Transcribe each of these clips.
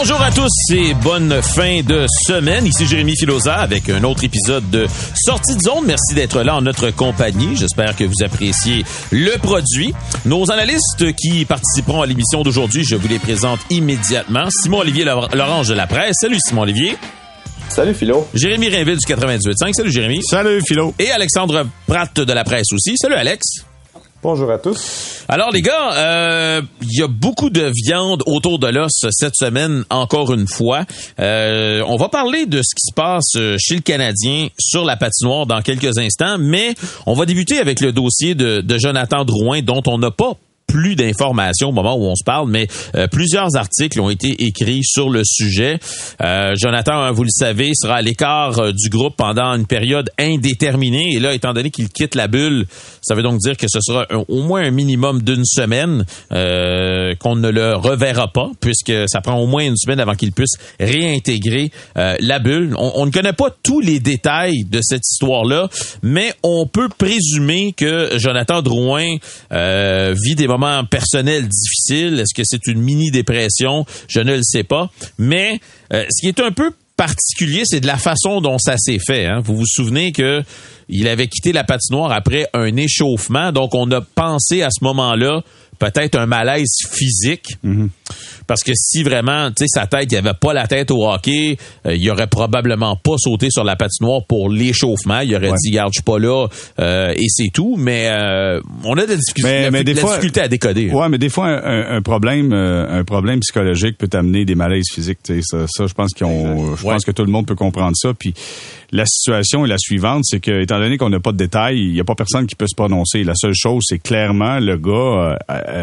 Bonjour à tous et bonne fin de semaine. Ici Jérémy Filosa avec un autre épisode de Sortie de zone. Merci d'être là en notre compagnie. J'espère que vous appréciez le produit. Nos analystes qui participeront à l'émission d'aujourd'hui, je vous les présente immédiatement. Simon-Olivier Lorange de la presse. Salut Simon-Olivier. Salut Philo. Jérémy Rainville du 98.5. Salut Jérémy. Salut Philo. Et Alexandre Pratt de la presse aussi. Salut Alex. Bonjour à tous. Alors les gars, il y a beaucoup de viande autour de l'os cette semaine, encore une fois. On va parler de ce qui se passe chez le Canadien sur la patinoire dans quelques instants, mais on va débuter avec le dossier de Jonathan Drouin, dont on n'a pas plus d'informations au moment où on se parle, mais plusieurs articles ont été écrits sur le sujet. Jonathan, vous le savez, sera à l'écart du groupe pendant une période indéterminée. Et là, étant donné qu'il quitte la bulle, ça veut donc dire que ce sera au moins un minimum d'une semaine qu'on ne le reverra pas, puisque ça prend au moins une semaine avant qu'il puisse réintégrer la bulle. On ne connaît pas tous les détails de cette histoire-là, mais on peut présumer que Jonathan Drouin vit des moments personnels difficiles. Est-ce que c'est une mini-dépression? Je ne le sais pas. Mais ce qui est un peu particulier, c'est de la façon dont ça s'est fait. Hein. Vous vous souvenez que il avait quitté la patinoire après un échauffement. Donc, on a pensé à ce moment-là peut-être un malaise physique. Mm-hmm. Parce que si vraiment, tu sais, sa tête, il avait pas la tête au hockey, il aurait probablement pas sauté sur la patinoire pour l'échauffement. Il aurait dit, regarde, je suis pas là, et c'est tout. Mais on a des difficultés à décoder. Ouais, mais des fois, un problème psychologique peut amener des malaises physiques. Ça, je pense pense que tout le monde peut comprendre ça. Puis la situation est la suivante, c'est que, étant donné qu'on n'a pas de détails, il n'y a pas personne qui peut se prononcer. La seule chose, c'est clairement le gars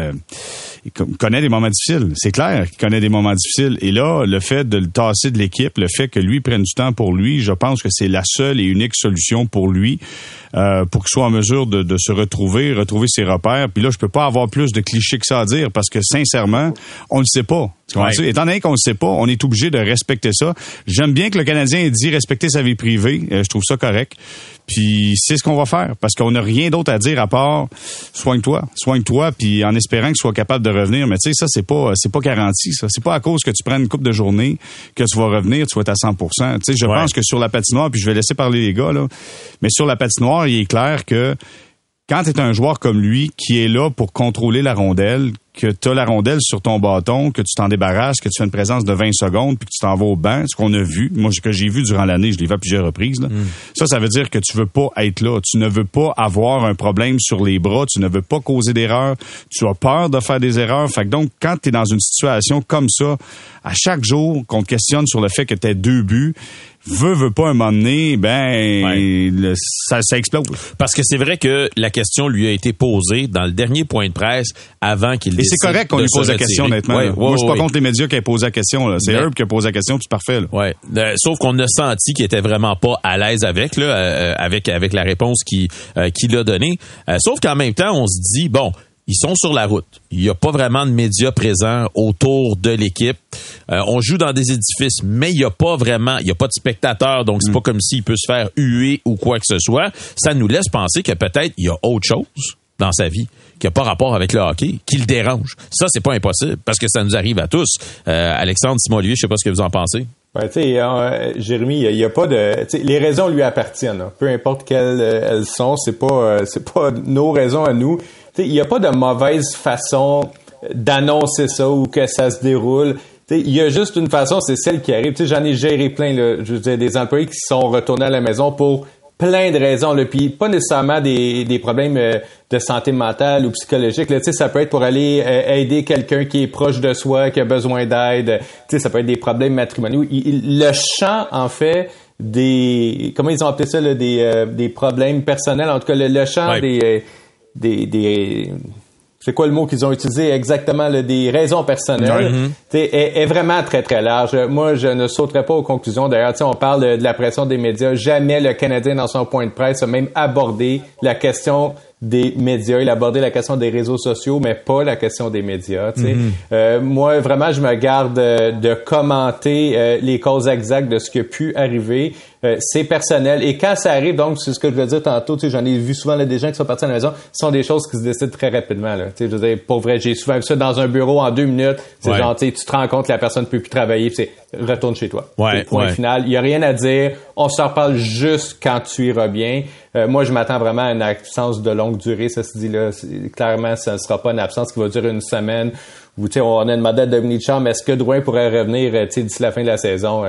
il connaît des moments difficiles. C'est clair qu'il connaît des moments difficiles. Et là, le fait de le tasser de l'équipe, le fait que lui prenne du temps pour lui, je pense que c'est la seule et unique solution pour lui, pour qu'il soit en mesure de se retrouver ses repères. Puis là, je peux pas avoir plus de clichés que ça à dire parce que, sincèrement, on le sait pas. Ouais. Étant donné qu'on le sait pas, on est obligé de respecter ça. J'aime bien que le Canadien ait dit respecter sa vie privée. Je trouve ça correct. Puis c'est ce qu'on va faire parce qu'on n'a rien d'autre à dire à part soigne-toi, puis en espérant que tu sois capable de revenir. Mais tu sais, ça c'est pas garanti. Ça, c'est pas à cause que tu prennes une couple de journées que tu vas revenir, tu vas être à 100%. Tu sais, je pense que sur la patinoire, puis je vais laisser parler les gars là, mais sur la patinoire, il est clair que quand tu es un joueur comme lui qui est là pour contrôler la rondelle, que tu as la rondelle sur ton bâton, que tu t'en débarrasses, que tu fais une présence de 20 secondes, puis que tu t'en vas au banc, ce qu'on a vu, moi, que j'ai vu durant l'année, je l'ai vu à plusieurs reprises, là. Ça veut dire que tu veux pas être là. Tu ne veux pas avoir un problème sur les bras, tu ne veux pas causer d'erreurs, tu as peur de faire des erreurs. Fait que donc, quand tu es dans une situation comme ça, à chaque jour qu'on te questionne sur le fait que tu as 2 buts, veut pas un moment donné, ça explose. Parce que c'est vrai que la question lui a été posée dans le dernier point de presse avant qu'il décide. Et c'est correct qu'on lui pose la question, honnêtement. Moi, je suis pas contre les médias qui aient posé la question. Là. C'est Herb qui a posé la question, tout parfait. Là. Ouais. Sauf qu'on a senti qu'il était vraiment pas à l'aise avec la réponse qu'il a donnée. Sauf qu'en même temps, on se dit, bon, ils sont sur la route. Il n'y a pas vraiment de médias présents autour de l'équipe. On joue dans des édifices, mais il n'y a pas de spectateurs, donc c'est pas comme s'il peut se faire huer ou quoi que ce soit. Ça nous laisse penser que peut-être il y a autre chose dans sa vie qui n'a pas rapport avec le hockey, qui le dérange. Ça, c'est pas impossible, parce que ça nous arrive à tous. Alexandre, Simon-Olivier, je sais pas ce que vous en pensez. Ouais, tu sais, Jérémy, il y a pas de, tu sais, les raisons lui appartiennent. Hein. Peu importe quelles elles sont, c'est pas nos raisons à nous. Tu sais, il y a pas de mauvaise façon d'annoncer ça ou que ça se déroule. Tu sais, il y a juste une façon, c'est celle qui arrive. Tu sais, j'en ai géré plein, là, je veux dire, des employés qui sont retournés à la maison pour plein de raisons, là, puis pas nécessairement des problèmes de santé mentale ou psychologique. Là, tu sais, ça peut être pour aller aider quelqu'un qui est proche de soi, qui a besoin d'aide. Tu sais, ça peut être des problèmes matrimoniaux. Le champ, en fait, comment ils ont appelé ça, là, des problèmes personnels. En tout cas, le champ des c'est quoi le mot qu'ils ont utilisé exactement, là, des raisons personnelles, est vraiment très, très large. Moi, je ne sauterai pas aux conclusions. D'ailleurs, on parle de la pression des médias. Jamais le Canadien, dans son point de presse, a même abordé la question des médias. Il a abordé la question des réseaux sociaux, mais pas la question des médias. Moi, vraiment, je me garde de commenter les causes exactes de ce qui a pu arriver. C'est personnel. Et quand ça arrive, donc, c'est ce que je veux dire tantôt, j'en ai vu souvent là, des gens qui sont partis à la maison, ce sont des choses qui se décident très rapidement. Là. Je veux dire, pour vrai, j'ai souvent vu ça dans un bureau en 2 minutes. C'est genre, tu te rends compte que la personne ne peut plus travailler, puis c'est retourne chez toi. Point final. Il n'y a rien à dire. On se reparle juste quand tu iras bien. Moi, je m'attends vraiment à une absence de longue durée. Ça se dit là, clairement, ça ne sera pas une absence qui va durer une semaine. Ou on a demandé à Dominique Chambre, est-ce que Drouin pourrait revenir d'ici la fin de la saison?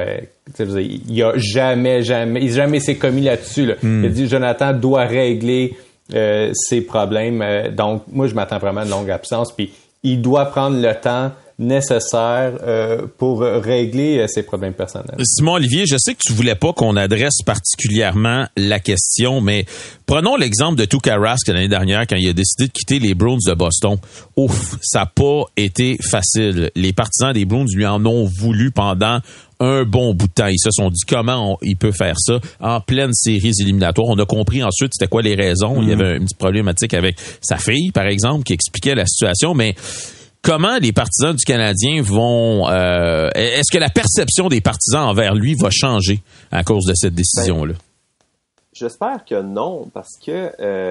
Il a jamais s'est commis là-dessus. Là. Il a dit Jonathan doit régler ses problèmes. Donc, moi, je m'attends vraiment à une longue absence. Puis, il doit prendre le temps nécessaire pour régler ses problèmes personnels. Simon Olivier, je sais que tu voulais pas qu'on adresse particulièrement la question, mais prenons l'exemple de Tuukka Rask l'année dernière quand il a décidé de quitter les Bruins de Boston. Ouf, ça n'a pas été facile. Les partisans des Bruins lui en ont voulu pendant un bon bout de temps. Ils se sont dit comment il peut faire ça en pleine série éliminatoire. On a compris ensuite c'était quoi les raisons. Il y avait une petite problématique avec sa fille, par exemple, qui expliquait la situation, mais comment les partisans du Canadien vont... est-ce que la perception des partisans envers lui va changer à cause de cette décision-là? J'espère que non, parce que,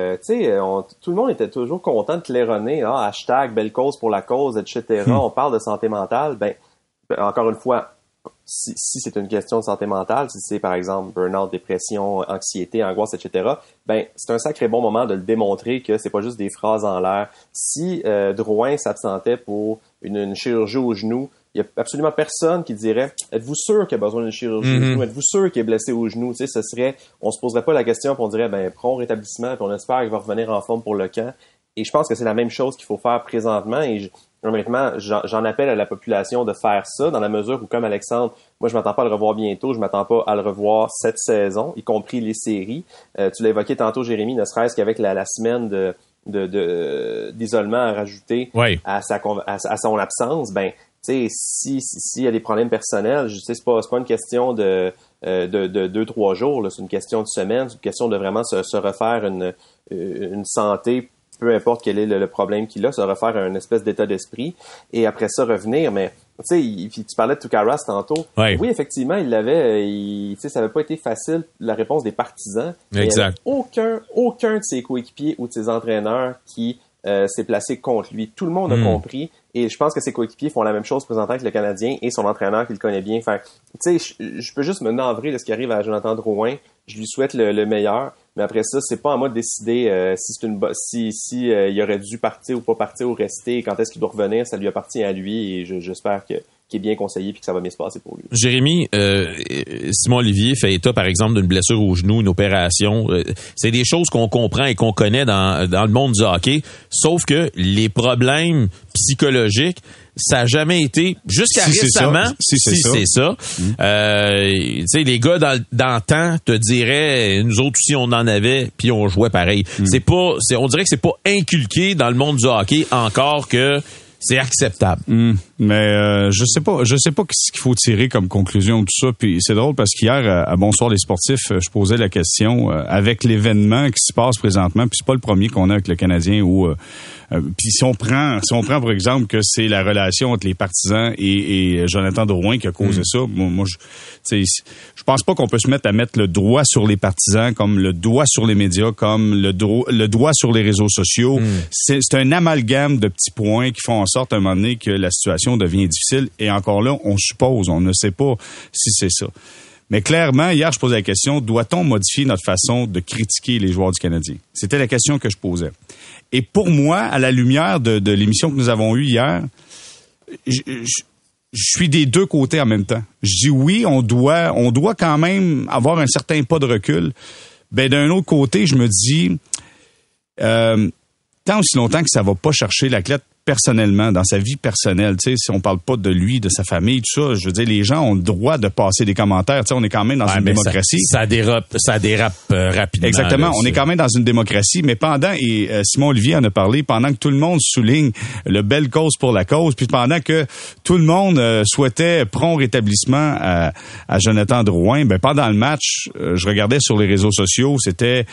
tout le monde était toujours content de claironner, hashtag belle cause pour la cause, etc. On parle de santé mentale. Encore une fois, si c'est une question de santé mentale, si c'est par exemple burn-out, dépression, anxiété, angoisse, etc., c'est un sacré bon moment de le démontrer que c'est pas juste des phrases en l'air. Si Drouin s'absentait pour une chirurgie au genou, il y a absolument personne qui dirait « Êtes-vous sûr qu'il a besoin d'une chirurgie au genou? Êtes-vous sûr qu'il est blessé au genou? » Tu sais, on se poserait pas la question puis on dirait « Prompt rétablissement, puis on espère qu'il va revenir en forme pour le camp. » Et je pense que c'est la même chose qu'il faut faire présentement et honnêtement, j'en appelle à la population de faire ça dans la mesure où, comme Alexandre, moi je m'attends pas à le revoir bientôt, je m'attends pas à le revoir cette saison, y compris les séries. Tu l'as évoqué tantôt, Jérémy, ne serait-ce qu'avec la semaine d'isolement à rajouter à son absence, tu sais, s'il y a des problèmes personnels, je sais, c'est pas une question de 2-3 jours, là, c'est une question de semaine, c'est une question de vraiment se refaire une santé, peu importe quel est le problème qu'il a, se refaire un espèce d'état d'esprit et après ça revenir. Mais tu sais, tu parlais de Tuukka Rask tantôt. Oui, effectivement, il l'avait. Ça n'avait pas été facile la réponse des partisans. Exact. Il n'y avait aucun de ses coéquipiers ou de ses entraîneurs qui s'est placé contre lui. Tout le monde a compris. Et je pense que ses coéquipiers font la même chose présentement avec le Canadien et son entraîneur qui le connaît bien. Enfin, tu sais, je peux juste me navrer de ce qui arrive à Jonathan Drouin. Je lui souhaite le meilleur. Mais après ça, c'est pas à moi de décider si il aurait dû partir ou pas partir ou rester. Quand est-ce qu'il doit revenir, ça lui appartient à lui. Et j'espère qu'il est bien conseillé et que ça va bien se passer pour lui. Jérémy, Simon Olivier fait état, par exemple, d'une blessure au genou, une opération. C'est des choses qu'on comprend et qu'on connaît dans le monde du hockey. Sauf que les problèmes psychologiques, ça n'a jamais été, jusqu'à récemment, si c'est ça. Tu sais, les gars dans le temps te diraient, nous autres aussi, on en avait, puis on jouait pareil. On dirait que c'est pas inculqué dans le monde du hockey encore que c'est acceptable. Mais je sais pas ce qu'il faut tirer comme conclusion de tout ça. Puis c'est drôle parce qu'hier à Bonsoir les sportifs, je posais la question avec l'événement qui se passe présentement. Puis c'est pas le premier qu'on a avec le Canadien où puis si on prend par exemple que c'est la relation entre les partisans et Jonathan Drouin qui a causé ça. Moi je pense pas qu'on peut se mettre à mettre le doigt sur les partisans comme le doigt sur les médias, comme le doigt sur les réseaux sociaux. C'est un amalgame de petits points qui font en sorte à un moment donné que la situation devient difficile. Et encore là, on suppose, on ne sait pas si c'est ça. Mais clairement, hier, je posais la question, doit-on modifier notre façon de critiquer les joueurs du Canadien? C'était la question que je posais. Et pour moi, à la lumière de l'émission que nous avons eue hier, je suis des deux côtés en même temps. Je dis oui, on doit quand même avoir un certain pas de recul. D'un autre côté, je me dis, tant aussi longtemps que ça va pas chercher l'athlète personnellement, dans sa vie personnelle, tu sais, si on parle pas de lui, de sa famille, tout ça, je veux dire, les gens ont le droit de passer des commentaires. Tu sais, on est quand même dans une démocratie. Ça dérape rapidement. Exactement. Là, on est quand même dans une démocratie, mais Simon Olivier en a parlé, pendant que tout le monde souligne le belle cause pour la cause, puis pendant que tout le monde souhaitait prompt rétablissement à Jonathan Drouin, ben pendant le match, je regardais sur les réseaux sociaux, c'était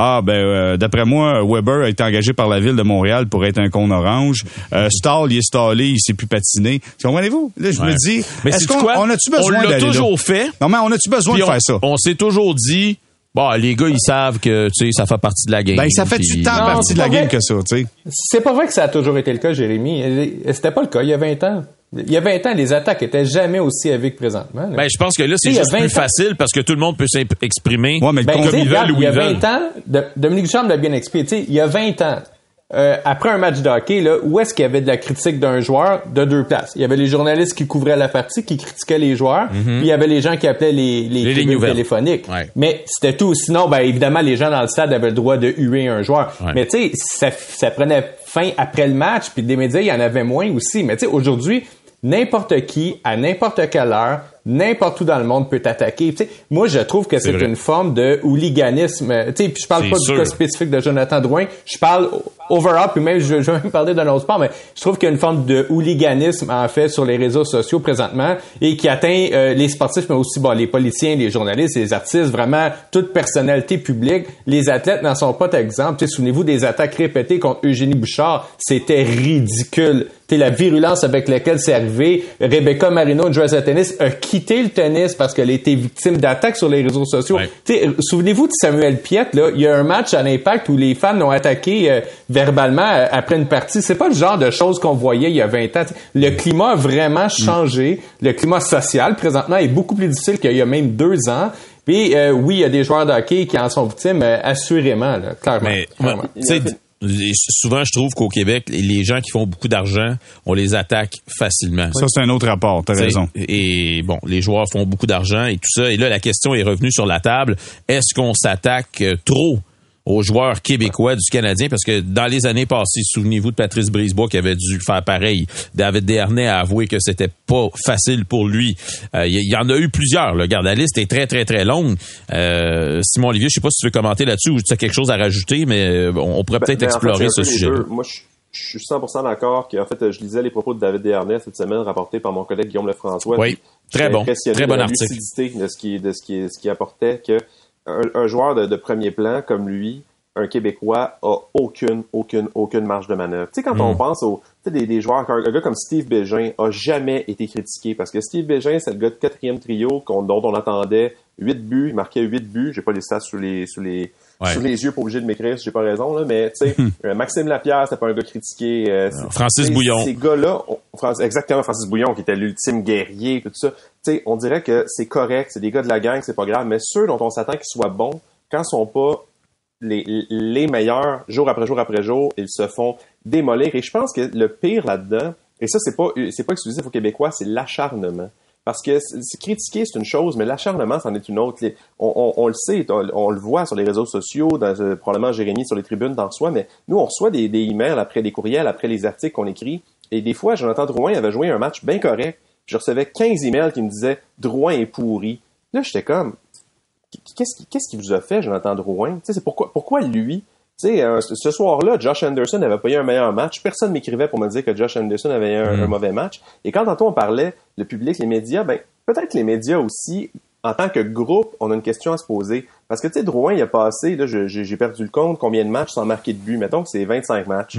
d'après moi, Weber a été engagé par la ville de Montréal pour être un cône orange. Stall, il est stallé, il sait plus patiner. Comprenez-vous? Là, je me dis, mais est-ce qu'on a-tu besoin d'aller là? On l'a toujours fait. Non, mais on a-tu besoin de faire ça? On s'est toujours dit, les gars, ils savent que, tu sais, ça fait partie de la game. Ben, ça fait-tu tant partie de la game que ça, tu sais? C'est pas vrai que ça a toujours été le cas, Jérémy. C'était pas le cas il y a 20 ans. Il y a 20 ans, les attaques étaient jamais aussi élevées que présentement. Là. Ben, je pense que là, c'est juste plus facile parce que tout le monde peut s'exprimer comme ils veulent ou il y a ils veulent. 20 ans, Dominique Ducharme l'a bien expliqué, tu sais, il y a 20 ans, après un match de hockey, là, où est-ce qu'il y avait de la critique d'un joueur de deux places? Il y avait les journalistes qui couvraient la partie, qui critiquaient les joueurs, puis il y avait les gens qui appelaient les tribunes téléphoniques. Ouais. Mais c'était tout. Sinon, évidemment, les gens dans le stade avaient le droit de huer un joueur. Ouais. Mais tu sais, ça prenait fin après le match, puis des médias, il y en avait moins aussi. Mais tu sais, aujourd'hui, n'importe qui, à n'importe quelle heure, n'importe où dans le monde peut t'attaquer. Tu sais, moi, je trouve que c'est une forme de hooliganisme. Tu sais, puis je parle pas du cas spécifique de Jonathan Drouin. Je parle overall, puis même, je vais même parler d'un autre sport, mais je trouve qu'il y a une forme de hooliganisme, en fait, sur les réseaux sociaux présentement, et qui atteint les sportifs, mais aussi, les politiciens, les journalistes, les artistes, vraiment, toute personnalité publique. Les athlètes n'en sont pas exemples. Tu sais, souvenez-vous des attaques répétées contre Eugénie Bouchard. C'était ridicule. Tu sais, la virulence avec laquelle c'est arrivé. Rebecca Marino, une joueuse de tennis, a quitté le tennis parce qu'elle a été victime d'attaques sur les réseaux sociaux. Ouais. Tu sais, souvenez-vous de Samuel Piette, là. Il y a un match à l'Impact où les fans l'ont attaqué verbalement après une partie. C'est pas le genre de choses qu'on voyait il y a 20 ans. T'sais, le climat a vraiment changé. Le climat social, présentement, est beaucoup plus difficile qu'il y a même 2 ans. Puis, oui, il y a des joueurs de hockey qui en sont victimes, assurément, là, clairement. Mais, tu sais, souvent, je trouve qu'au Québec, les gens qui font beaucoup d'argent, on les attaque facilement. Ça, c'est un autre rapport, t'as raison. Et bon, les joueurs font beaucoup d'argent et tout ça. Et là, la question est revenue sur la table. Est-ce qu'on s'attaque trop aux joueurs québécois du Canadien? Parce que dans les années passées, souvenez-vous de Patrice Brisebois qui avait dû faire pareil. David Desharnais a avoué que c'était pas facile pour lui. Il y en a eu plusieurs. Là. Regarde, la liste est très, très, très longue. Simon Olivier, je sais pas si tu veux commenter là-dessus ou si tu as quelque chose à rajouter, mais on pourrait peut-être explorer ce sujet-là. Moi, je suis 100% d'accord qu'en fait, je lisais les propos de David Desharnais cette semaine rapportés par mon collègue Guillaume Lefrançois. Oui, très bon article. Lucidité de ce qui apportait que un joueur de premier plan comme lui, un Québécois, a aucune marge de manœuvre. Tu sais, quand on pense aux des joueurs, un gars comme Steve Bégin a jamais été critiqué parce que Steve Bégin, c'est le gars de 4e trio dont on attendait 8 buts, il marquait 8 buts. J'ai pas les stats sous les yeux, pas obligé de m'écrire si j'ai pas raison, là, mais tu sais, Maxime Lapierre, c'était pas un gars critiqué. Francis Bouillon. Ces gars-là, exactement, Francis Bouillon, qui était l'ultime guerrier, tout ça. Tu sais, on dirait que c'est correct, c'est des gars de la gang, c'est pas grave, mais ceux dont on s'attend qu'ils soient bons, quand ils sont pas les meilleurs, jour après jour, ils se font démolir. Et je pense que le pire là-dedans, et ça, c'est pas exclusif aux Québécois, c'est l'acharnement. Parce que critiquer, c'est une chose, mais l'acharnement, c'en est une autre. On le sait, on le voit sur les réseaux sociaux, probablement Jérémy sur les tribunes t'en reçoit, mais nous, on reçoit des emails après des courriels, après les articles qu'on écrit. Et des fois, Jonathan Drouin avait joué un match bien correct. Je recevais 15 emails qui me disaient « Drouin est pourri ». Là, j'étais comme « Qu'est-ce qu'il vous a fait, Jonathan Drouin? » Tu sais, c'est pourquoi lui? Tu sais, ce soir-là, Josh Anderson n'avait pas eu un meilleur match. Personne m'écrivait pour me dire que Josh Anderson avait eu un mauvais match. Et quand tantôt on parlait, le public, les médias, peut-être les médias aussi, en tant que groupe, on a une question à se poser. Parce que, tu sais, Drouin, il a passé, là, j'ai perdu le compte, combien de matchs sans marquer de but? Mettons que c'est 25 matchs.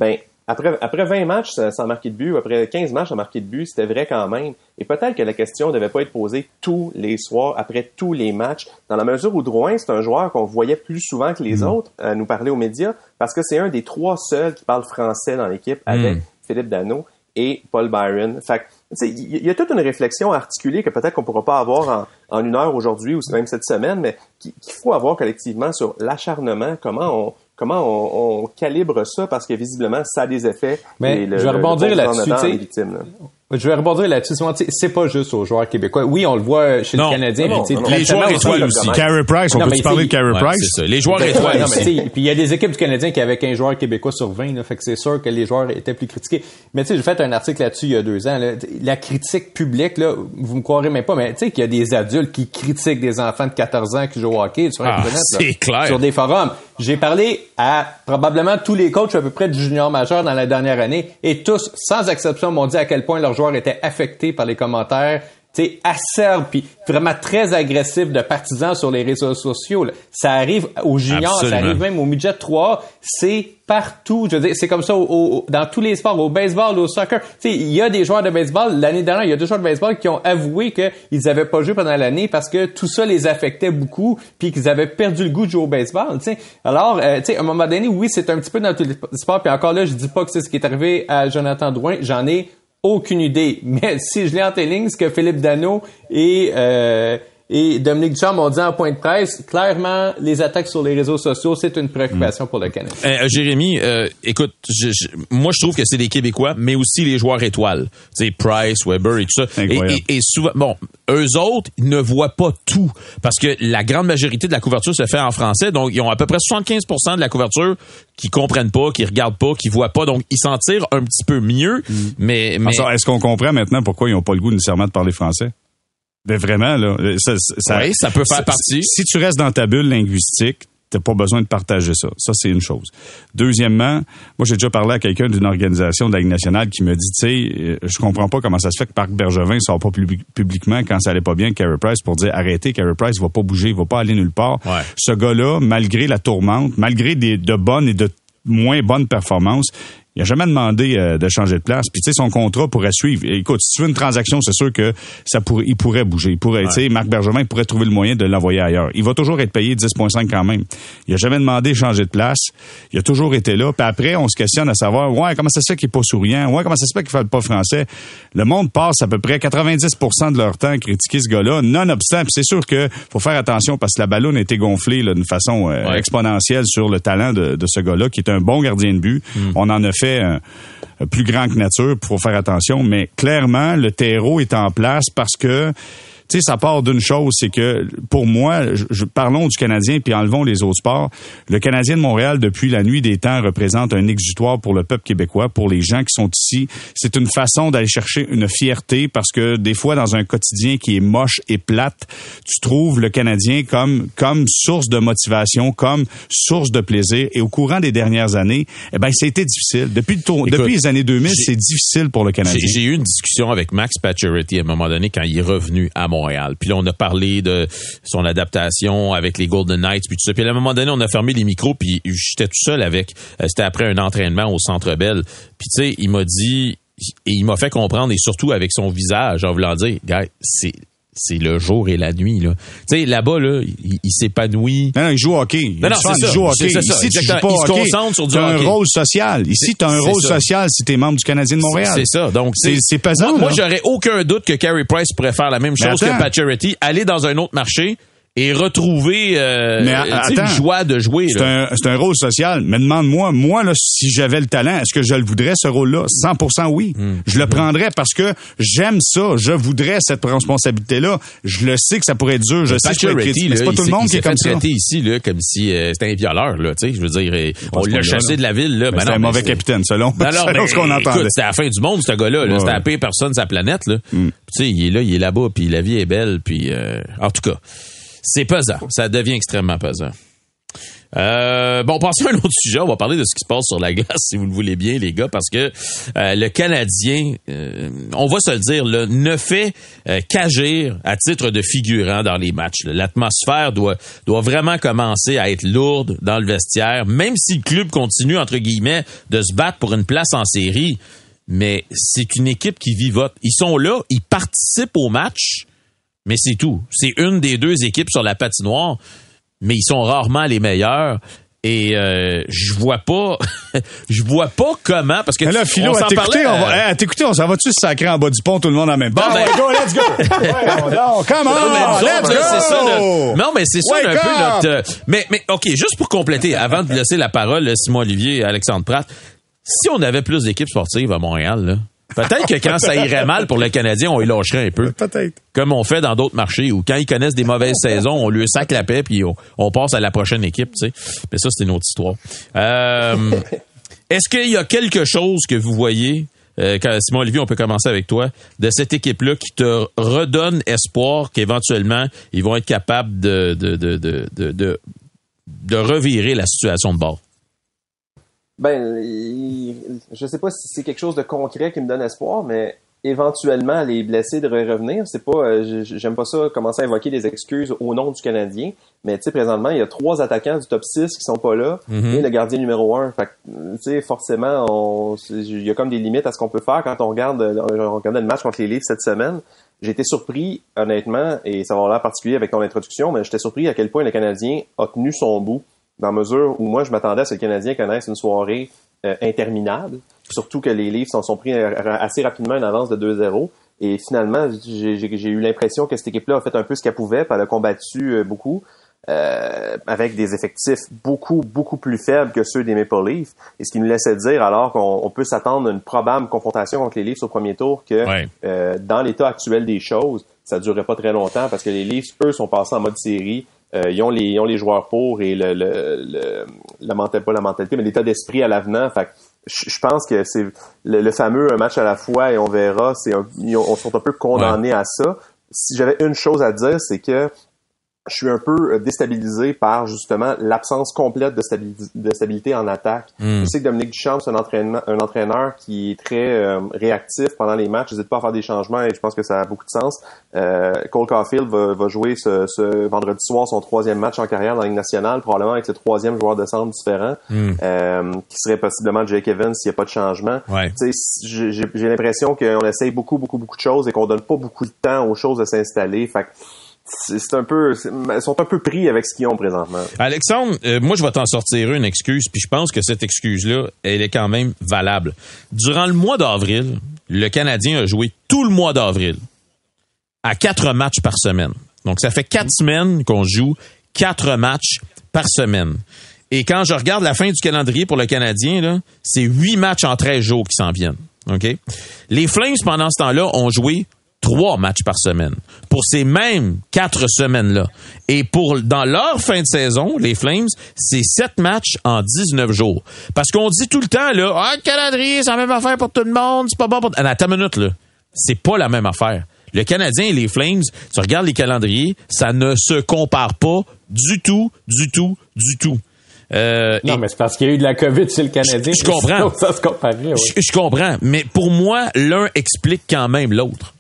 Après 20 matchs sans marquer de but, ou après 15 matchs sans marquer de but, c'était vrai quand même. Et peut-être que la question ne devait pas être posée tous les soirs, après tous les matchs, dans la mesure où Drouin, c'est un joueur qu'on voyait plus souvent que les autres nous parler aux médias, parce que c'est un des 3 seuls qui parle français dans l'équipe, avec Philippe Danault et Paul Byron. Fait que, il y a toute une réflexion articulée que peut-être qu'on pourra pas avoir en 1 heure aujourd'hui, ou même cette semaine, mais qu'il faut avoir collectivement sur l'acharnement, comment on calibre ça, parce que visiblement, ça a des effets. Mais je vais rebondir là-dessus. Je vais rebondir là-dessus. C'est pas juste aux joueurs québécois. Oui, on le voit chez le Canadien. Les joueurs étoiles aussi. Carey Price, on peut parler de Carey Price? C'est ça. Les joueurs étoiles aussi. Puis il y a des équipes du Canadien qui avaient 15 joueurs québécois sur 20, là, fait que c'est sûr que les joueurs étaient plus critiqués. Mais tu sais, j'ai fait un article là-dessus il y a 2 ans. Là, la critique publique, là, vous me croirez même pas, mais tu sais qu'il y a des adultes qui critiquent des enfants de 14 ans qui jouent au hockey sur Internet, c'est clair. Sur des forums. J'ai parlé à probablement tous les coachs à peu près du junior majeur dans la dernière année et tous, sans exception, m'ont dit à quel point leurs joueurs étaient affectés par les commentaires, tu sais, acerbes puis vraiment très agressifs de partisans sur les réseaux sociaux. Là. Ça arrive aux juniors, ça arrive même au midget 3, c'est partout. Je veux dire, c'est comme ça dans tous les sports, au baseball, au soccer. Tu sais, il y a des joueurs de baseball. L'année dernière, il y a 2 joueurs de baseball qui ont avoué qu'ils avaient pas joué pendant l'année parce que tout ça les affectait beaucoup, puis qu'ils avaient perdu le goût de jouer au baseball. Tu sais, alors, tu sais, à un moment donné, oui, c'est un petit peu dans tous les sports. Puis encore là, je dis pas que c'est ce qui est arrivé à Jonathan Drouin. J'en ai aucune idée. Mais si je lis entre les lignes ce que Philippe Danault et Dominique Ducharme ont dit en point de presse, clairement, les attaques sur les réseaux sociaux, c'est une préoccupation pour le Canada. Jérémy, écoute, moi, je trouve que c'est les Québécois, mais aussi les joueurs étoiles. Tu sais, Price, Weber et tout ça. Et souvent, bon, eux autres, ils ne voient pas tout. Parce que la grande majorité de la couverture se fait en français. Donc, ils ont à peu près 75% de la couverture qui comprennent pas, qui regardent pas, qui voient pas. Donc, ils s'en tirent un petit peu mieux. Mais... Alors, est-ce qu'on comprend maintenant pourquoi ils n'ont pas le goût nécessairement de parler français? Ben vraiment, là. Oui, ça peut faire partie. Si tu restes dans ta bulle linguistique, t'as pas besoin de partager ça. Ça, c'est une chose. Deuxièmement, moi, j'ai déjà parlé à quelqu'un d'une organisation de la Ligue nationale qui me dit, tu sais, je comprends pas comment ça se fait que Marc Bergevin sort pas publiquement quand ça allait pas bien Carey Price pour dire, arrêtez, Carey Price va pas bouger, il va pas aller nulle part. Ouais. Ce gars-là, malgré la tourmente, malgré de bonnes et de moins bonnes performances, il a jamais demandé de changer de place. Puis tu sais, son contrat pourrait suivre. Écoute, si tu veux une transaction, c'est sûr que il pourrait bouger. Il pourrait, tu sais, Marc Bergevin pourrait trouver le moyen de l'envoyer ailleurs. Il va toujours être payé 10,5 quand même. Il a jamais demandé de changer de place. Il a toujours été là. Puis après, on se questionne à savoir, ouais, comment ça se fait qu'il est pas souriant? Ouais, comment ça se fait qu'il parle pas français? Le monde passe à peu près 90% de leur temps à critiquer ce gars-là, nonobstant. Puis c'est sûr que faut faire attention parce que la ballonne a été gonflée là, d'une façon exponentielle sur le talent de ce gars-là, qui est un bon gardien de but. On en a fait plus grand que nature, il faut faire attention, mais clairement, le terreau est en place parce que tu sais, ça part d'une chose, c'est que pour moi, parlons du Canadien puis enlevons les autres sports. Le Canadien de Montréal, depuis la nuit des temps, représente un exutoire pour le peuple québécois, pour les gens qui sont ici. C'est une façon d'aller chercher une fierté parce que des fois, dans un quotidien qui est moche et plate, tu trouves le Canadien comme source de motivation, comme source de plaisir. Et au courant des dernières années, eh ben, ça a été difficile. Depuis les années 2000, c'est difficile pour le Canadien. J'ai eu une discussion avec Max Pacioretty à un moment donné quand il est revenu à Montréal. Puis là, on a parlé de son adaptation avec les Golden Knights, puis tout ça. Puis à un moment donné, on a fermé les micros, puis j'étais tout seul avec. C'était après un entraînement au Centre Bell. Puis tu sais, il m'a dit, et il m'a fait comprendre, et surtout avec son visage, en voulant dire, gars, c'est le jour et la nuit, là. Tu sais, là-bas, là, il s'épanouit. Non, il joue au hockey. Il joue au hockey. Ici, tu joues pas au hockey. Se concentre sur du hockey. T'as un rôle social. Ici, t'as un rôle social si t'es membre du Canadien de Montréal. C'est ça. Donc, c'est pesant. Moi, j'aurais aucun doute que Carey Price pourrait faire la même chose que Pacioretty, aller dans un autre marché et retrouver une joie de jouer. C'est un rôle social. Mais demande-moi, là, si j'avais le talent, est-ce que je le voudrais, ce rôle-là? 100% oui. Je le prendrais parce que j'aime ça. Je voudrais cette responsabilité-là. Je le sais que ça pourrait être dur. Je sais que c'est pas tout le monde qui est comme ça. Il s'est fait ici, là, comme si c'était un violeur, là. Tu sais, je veux dire, on l'a chassé de la ville, là. C'est un mauvais capitaine, selon ce qu'on entend. Écoute, c'était la fin du monde, ce gars-là. Là. C'était la pire personne de sa planète, là. Tu sais, il est là-bas, puis la vie est belle, puis en tout cas. C'est pesant. Ça devient extrêmement pesant. Bon, passons à un autre sujet. On va parler de ce qui se passe sur la glace, si vous le voulez bien, les gars, parce que le Canadien, on va se le dire, là, ne fait qu'agir à titre de figurant dans les matchs. Là. L'atmosphère doit vraiment commencer à être lourde dans le vestiaire, même si le club continue, entre guillemets, de se battre pour une place en série. Mais c'est une équipe qui vivote. Ils sont là, ils participent au match, mais c'est tout. C'est une des deux équipes sur la patinoire, mais ils sont rarement les meilleurs. Et je vois pas comment, parce que là, Philo, à t'écouter, on s'en va-tu se sacrer en bas du pont tout le monde en même temps? Bon, go, let's go! Let's go! C'est ça, non, mais c'est ça un peu notre... Mais OK, juste pour compléter, avant de laisser la parole, Simon Olivier et Alexandre Pratt, si on avait plus d'équipes sportives à Montréal, là, Peut-être que quand ça irait mal pour le Canadien, on y lâcherait un peu. Peut-être. Comme on fait dans d'autres marchés, où quand ils connaissent des mauvaises saisons, on lui sac la paix puis on passe à la prochaine équipe, tu sais. Mais ça, c'est une autre histoire. Est-ce qu'il y a quelque chose que vous voyez, Simon Olivier, on peut commencer avec toi, de cette équipe-là qui te redonne espoir qu'éventuellement, ils vont être capables de revirer la situation de bord? Ben, je sais pas si c'est quelque chose de concret qui me donne espoir, mais éventuellement, les blessés devraient revenir. C'est pas, j'aime pas ça, commencer à invoquer des excuses au nom du Canadien, mais tu sais, présentement, il y a 3 attaquants du top 6 qui sont pas là, et le gardien numéro 1. Fait que, tu sais, forcément, il y a comme des limites à ce qu'on peut faire quand on regardait le match contre les Leafs cette semaine. J'ai été surpris, honnêtement, et ça va avoir l'air particulier avec ton introduction, mais j'étais surpris à quel point le Canadien a tenu son bout, dans la mesure où moi, je m'attendais à ce que le Canadien connaisse une soirée interminable, surtout que les Leafs s'en sont pris assez rapidement une avance de 2-0. Et finalement, j'ai eu l'impression que cette équipe-là a fait un peu ce qu'elle pouvait, puis elle a combattu beaucoup, avec des effectifs beaucoup plus faibles que ceux des Maple Leafs. Et ce qui nous laissait dire alors qu'on peut s'attendre à une probable confrontation contre les Leafs au premier tour, que dans l'état actuel des choses, ça ne durerait pas très longtemps parce que les Leafs, eux, sont passés en mode série. Ils ont les joueurs pour et la mentalité, mais l'état d'esprit à l'avenant. Fait que je pense que c'est le fameux match à la fois et on verra. On sont un peu condamnés à ça. Si j'avais une chose à dire, c'est que je suis un peu déstabilisé par justement l'absence complète de stabilité en attaque. Je sais que Dominique Duchamp, c'est un entraîneur qui est très réactif pendant les matchs. N'hésite pas à faire des changements et je pense que ça a beaucoup de sens. Cole Caulfield va jouer ce vendredi soir son 3e match en carrière dans la Ligue nationale, probablement avec le 3e joueur de centre différent, qui serait possiblement Jake Evans s'il n'y a pas de changement. J'ai l'impression qu'on essaye beaucoup de choses et qu'on donne pas beaucoup de temps aux choses de s'installer. Fait que ils sont un peu pris avec ce qu'ils ont présentement. Alexandre, moi je vais t'en sortir une excuse, puis je pense que cette excuse-là, elle est quand même valable. Durant le mois d'avril, le Canadien a joué tout le mois d'avril à 4 matchs par semaine. Donc ça fait 4 semaines qu'on joue 4 matchs par semaine. Et quand je regarde la fin du calendrier pour le Canadien, là, c'est 8 matchs en 13 jours qui s'en viennent. Okay? Les Flames, pendant ce temps-là, ont joué 3 matchs par semaine pour ces mêmes 4 semaines-là. Et dans leur fin de saison, les Flames, c'est 7 matchs en 19 jours. Parce qu'on dit tout le temps, là, le calendrier, c'est la même affaire pour tout le monde, c'est pas bon pour... Attends une minute, là. C'est pas la même affaire. Le Canadien et les Flames, tu regardes les calendriers, ça ne se compare pas du tout. Non, mais c'est parce qu'il y a eu de la COVID chez le Canadien. Je comprends. Ça se comparait, oui. Je comprends. Mais pour moi, l'un explique quand même l'autre.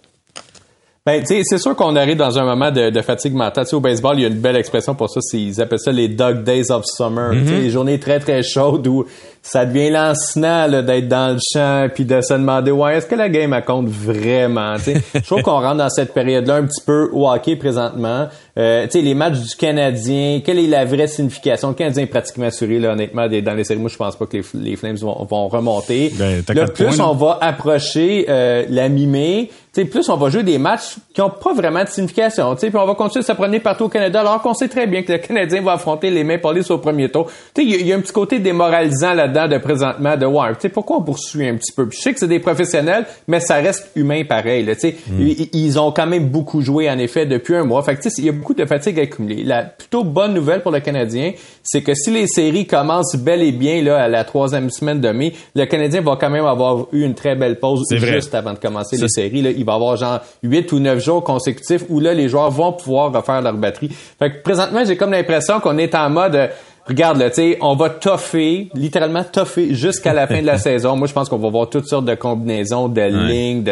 Ben, tu sais, c'est sûr qu'on arrive dans un moment de fatigue mentale. Tu sais, au baseball, il y a une belle expression pour ça. Ils appellent ça les dog days of summer. Tu sais, les journées très, très chaudes où ça devient lancinant là, d'être dans le champ puis de se demander est-ce que la game elle compte vraiment. Tu sais, je trouve qu'on rentre dans cette période-là un petit peu au hockey présentement. Tu sais, les matchs du Canadien, quelle est la vraie signification? Le Canadien est pratiquement assuré là, honnêtement, dans les séries. Moi, je pense pas que les Flames vont remonter. Là, plus on va approcher la mi-mai, tu sais, plus on va jouer des matchs qui ont pas vraiment de signification. Tu sais, puis on va continuer de se promener partout au Canada, alors qu'on sait très bien que le Canadien va affronter les Maple Leafs au premier tour. Tu sais, il y a un petit côté démoralisant là-dedans de présentement de tu sais, pourquoi on poursuit un petit peu? Puis je sais que c'est des professionnels, mais ça reste humain pareil. Là, tu sais, ils ont quand même beaucoup joué en effet depuis un mois. Fait que tu sais, il y a beaucoup de fatigue accumulée. La plutôt bonne nouvelle pour le Canadien, c'est que si les séries commencent bel et bien là à la 3e semaine de mai, le Canadien va quand même avoir eu une très belle pause juste avant de commencer les séries. Là, il va avoir genre 8 ou 9 jours consécutifs où là les joueurs vont pouvoir refaire leur batterie. Fait que présentement, j'ai comme l'impression qu'on est en mode regarde là, tu sais, on va littéralement toffer jusqu'à la fin de la saison. Moi, je pense qu'on va voir toutes sortes de combinaisons, de lignes,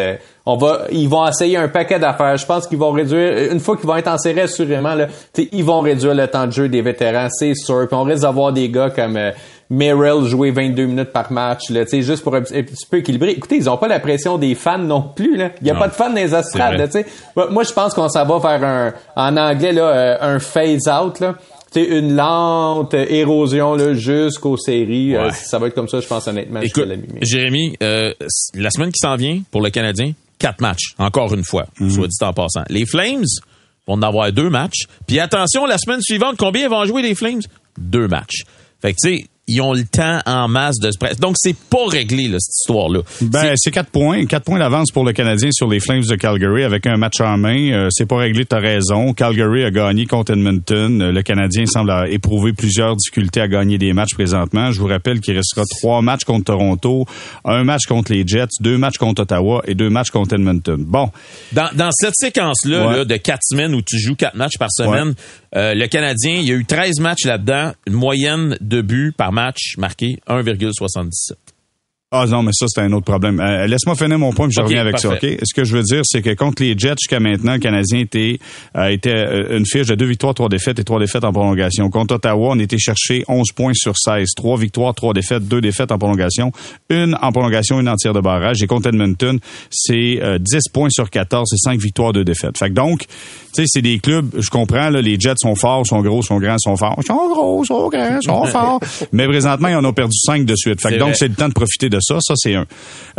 ils vont essayer un paquet d'affaires. Je pense qu'ils vont réduire, une fois qu'ils vont être en série, assurément, là, tu sais, ils vont réduire le temps de jeu des vétérans, c'est sûr. Puis on risque d'avoir des gars comme Merrill jouer 22 minutes par match, là, tu sais, juste pour un petit peu équilibrer. Écoutez, ils ont pas la pression des fans non plus, là. Il y a pas de fans dans les estrades, tu sais. Moi, je pense qu'on s'en va faire en anglais, là, un phase out, là. Tu sais, une lente érosion là jusqu'aux séries. Ça va être comme ça, je pense, honnêtement. Écoute, Jérémy, la semaine qui s'en vient pour le Canadien, 4 matchs, encore une fois, soit dit en passant. Les Flames vont en avoir 2 matchs. Puis attention, la semaine suivante, combien vont jouer les Flames? 2 matchs. Fait que tu sais, ils ont le temps en masse de se presser. Donc, c'est pas réglé, là, cette histoire-là. C'est 4 points. 4 points d'avance pour le Canadien sur les Flames de Calgary avec un match en main. C'est pas réglé, t'as raison. Calgary a gagné contre Edmonton. Le Canadien semble éprouver plusieurs difficultés à gagner des matchs présentement. Je vous rappelle qu'il restera 3 matchs contre Toronto, 1 match contre les Jets, 2 matchs contre Ottawa et 2 matchs contre Edmonton. Bon. Dans cette séquence-là, là, de 4 semaines où tu joues 4 matchs par semaine, le Canadien, il y a eu 13 matchs là-dedans, une moyenne de buts par match marqué 1,77. Ah non, mais ça, c'est un autre problème. Laisse-moi finir mon point, puis je reviens avec parfait. Ça, OK? Ce que je veux dire, c'est que contre les Jets, jusqu'à maintenant, le Canadien était une fiche de 2 victoires, 3 défaites et 3 défaites en prolongation. Contre Ottawa, on était chercher 11 points sur 16. 3 victoires, 3 défaites, 2 défaites en prolongation. 1 en prolongation, 1 en tir de barrage. Et contre Edmonton, c'est 10 points sur 14 et 5 victoires, 2 défaites. Fait que donc, tu sais, c'est des clubs, je comprends, là, les Jets sont forts, sont gros, sont grands, sont forts. Ils sont gros, sont grands, sont forts. Mais présentement, ils en ont perdu 5 de suite. Fait que donc, c'est le temps de profiter de ça. Ça, c'est un.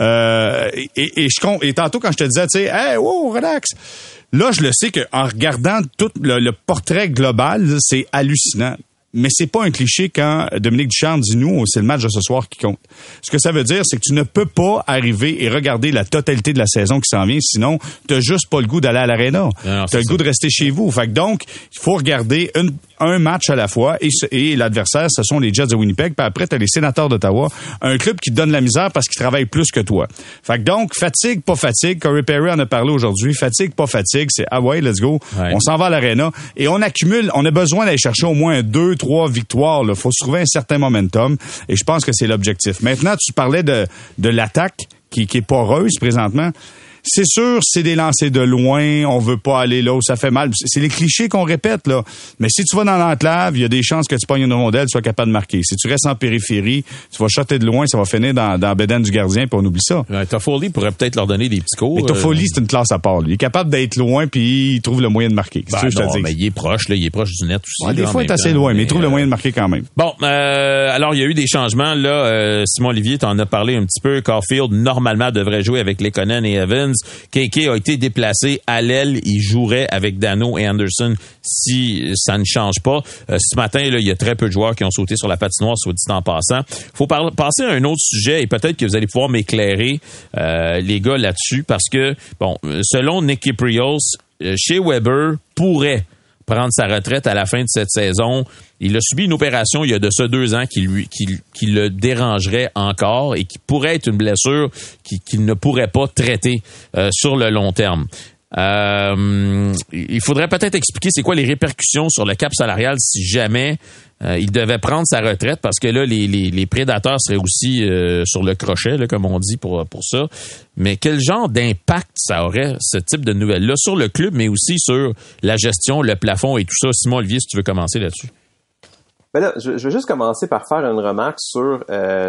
Et tantôt, quand je te disais, tu sais, hey, wow, relax. Là, je le sais qu'en regardant tout le portrait global, c'est hallucinant. Mais c'est pas un cliché quand Dominique Ducharme dit nous, c'est le match de ce soir qui compte. Ce que ça veut dire, c'est que tu ne peux pas arriver et regarder la totalité de la saison qui s'en vient, sinon t'as juste pas le goût d'aller à l'aréna. T'as le goût de rester chez vous. Fait que donc, il faut regarder un match à la fois et l'adversaire, ce sont les Jets de Winnipeg, puis après t'as les Sénateurs d'Ottawa, un club qui te donne la misère parce qu'il travaille plus que toi. Fait que donc, fatigue, pas fatigue, Corey Perry en a parlé aujourd'hui, fatigue, pas fatigue, c'est ah ouais, let's go, on s'en va à l'aréna et on accumule, on a besoin d'aller chercher au moins 2-3 victoires, là. Faut se trouver un certain momentum et je pense que c'est l'objectif. Maintenant, tu parlais de l'attaque qui est poreuse présentement. C'est sûr, c'est des lancers de loin, on veut pas aller là où ça fait mal. C'est les clichés qu'on répète, là. Mais si tu vas dans l'enclave, il y a des chances que tu pognes une rondelle, tu sois capable de marquer. Si tu restes en périphérie, tu vas shotter de loin, ça va finir dans la bédaine du gardien, puis on oublie ça. Toffoli pourrait peut-être leur donner des petits cours. Mais Toffoli, c'est une classe à part, lui. Il est capable d'être loin, puis il trouve le moyen de marquer. Mais il est proche, là. Il est proche du net aussi. Des fois, il est assez loin, mais il trouve le moyen de marquer quand même. Bon, alors, il y a eu des changements, là. Simon Olivier t'en a parlé un petit peu. Caulfield, normalement, devrait jouer avec Lekonen et Evans. KK a été déplacé à l'aile. Il jouerait avec Dano et Anderson si ça ne change pas. Ce matin, là, il y a très peu de joueurs qui ont sauté sur la patinoire, soit dit en passant. Faut passer à un autre sujet et peut-être que vous allez pouvoir m'éclairer, les gars, là-dessus, parce que, bon, selon Nick Kypreos, Shea Weber pourrait prendre sa retraite à la fin de cette saison. Il a subi une opération il y a de ça 2 ans qui le dérangerait encore et qui pourrait être une blessure qu'il ne pourrait pas traiter sur le long terme. Il faudrait peut-être expliquer c'est quoi les répercussions sur le cap salarial si jamais il devait prendre sa retraite, parce que là, les prédateurs seraient aussi sur le crochet, là, comme on dit pour ça. Mais quel genre d'impact ça aurait, ce type de nouvelles-là, sur le club, mais aussi sur la gestion, le plafond et tout ça? Simon Olivier, si tu veux commencer là-dessus. Ben là, je vais juste commencer par faire une remarque sur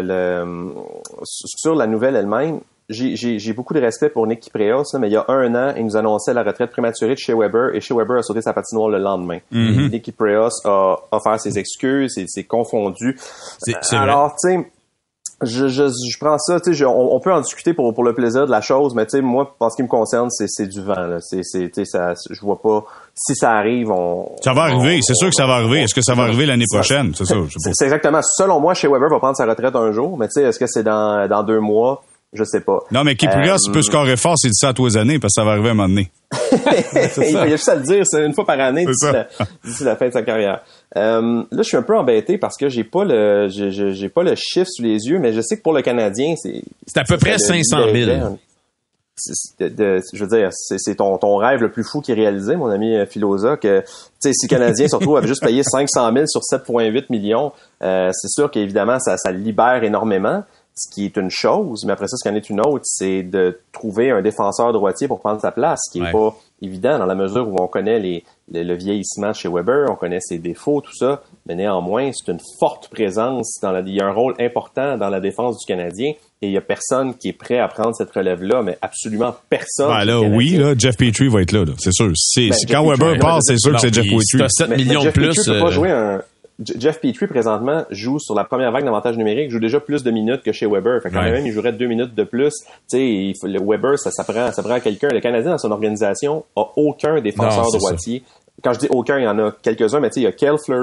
sur la nouvelle elle-même. J'ai beaucoup de respect pour Nick Kypreos, mais il y a 1 an, il nous annonçait la retraite prématurée de Shea Weber, et Shea Weber a sauté sa patinoire le lendemain. Mm-hmm. Nick Kypreos a offert ses excuses, c'est confondu. C'est alors, tu sais, je prends ça, tu sais, on peut en discuter pour le plaisir de la chose, mais tu sais, moi, en ce qui me concerne, c'est du vent, là. Tu sais, ça, je vois pas. Si ça arrive, ça va arriver, c'est sûr que ça va arriver. Est-ce que ça va arriver l'année prochaine? C'est ça. C'est exactement. Selon moi, Shea Weber va prendre sa retraite un jour, mais tu sais, est-ce que c'est dans 2 mois? Je sais pas. Non, mais Kypreos peut scorer fort s'il dit ça à tous les années, parce que ça va arriver à un moment donné. Il a juste à le dire, c'est 1 fois par année d'ici la fin de sa carrière. Là, je suis un peu embêté parce que j'ai pas le chiffre sous les yeux, mais je sais que pour le Canadien, c'est à peu près 500 000. Je veux dire, c'est ton rêve le plus fou qui est réalisé, mon ami Filosa, que, tu sais, si le Canadien, surtout, avait juste payé 500 000 sur 7,8 millions, c'est sûr qu'évidemment, ça libère énormément, ce qui est une chose, mais après ça, ce qui en est une autre, c'est de trouver un défenseur droitier pour prendre sa place, ce qui est pas évident dans la mesure où on connaît le vieillissement chez Weber, on connaît ses défauts, tout ça, mais néanmoins, c'est une forte présence il y a un rôle important dans la défense du Canadien, et il y a personne qui est prêt à prendre cette relève-là, mais absolument personne. Ben là, oui, là, Jeff Petrie va être là, c'est sûr. Quand Weber part, c'est sûr que c'est Jeff Petrie. Si t'as 7 millions de plus. Petrie peut pas jouer Jeff Petrie, présentement, joue sur la première vague d'avantage numérique, joue déjà plus de minutes que chez Weber. Fait quand même, il jouerait 2 minutes de plus. Tu sais, le Weber, ça prend quelqu'un. Le Canadien, dans son organisation, a aucun défenseur droitier. Quand je dis aucun, il y en a quelques-uns, mais tu sais, il y a Cale Fleury,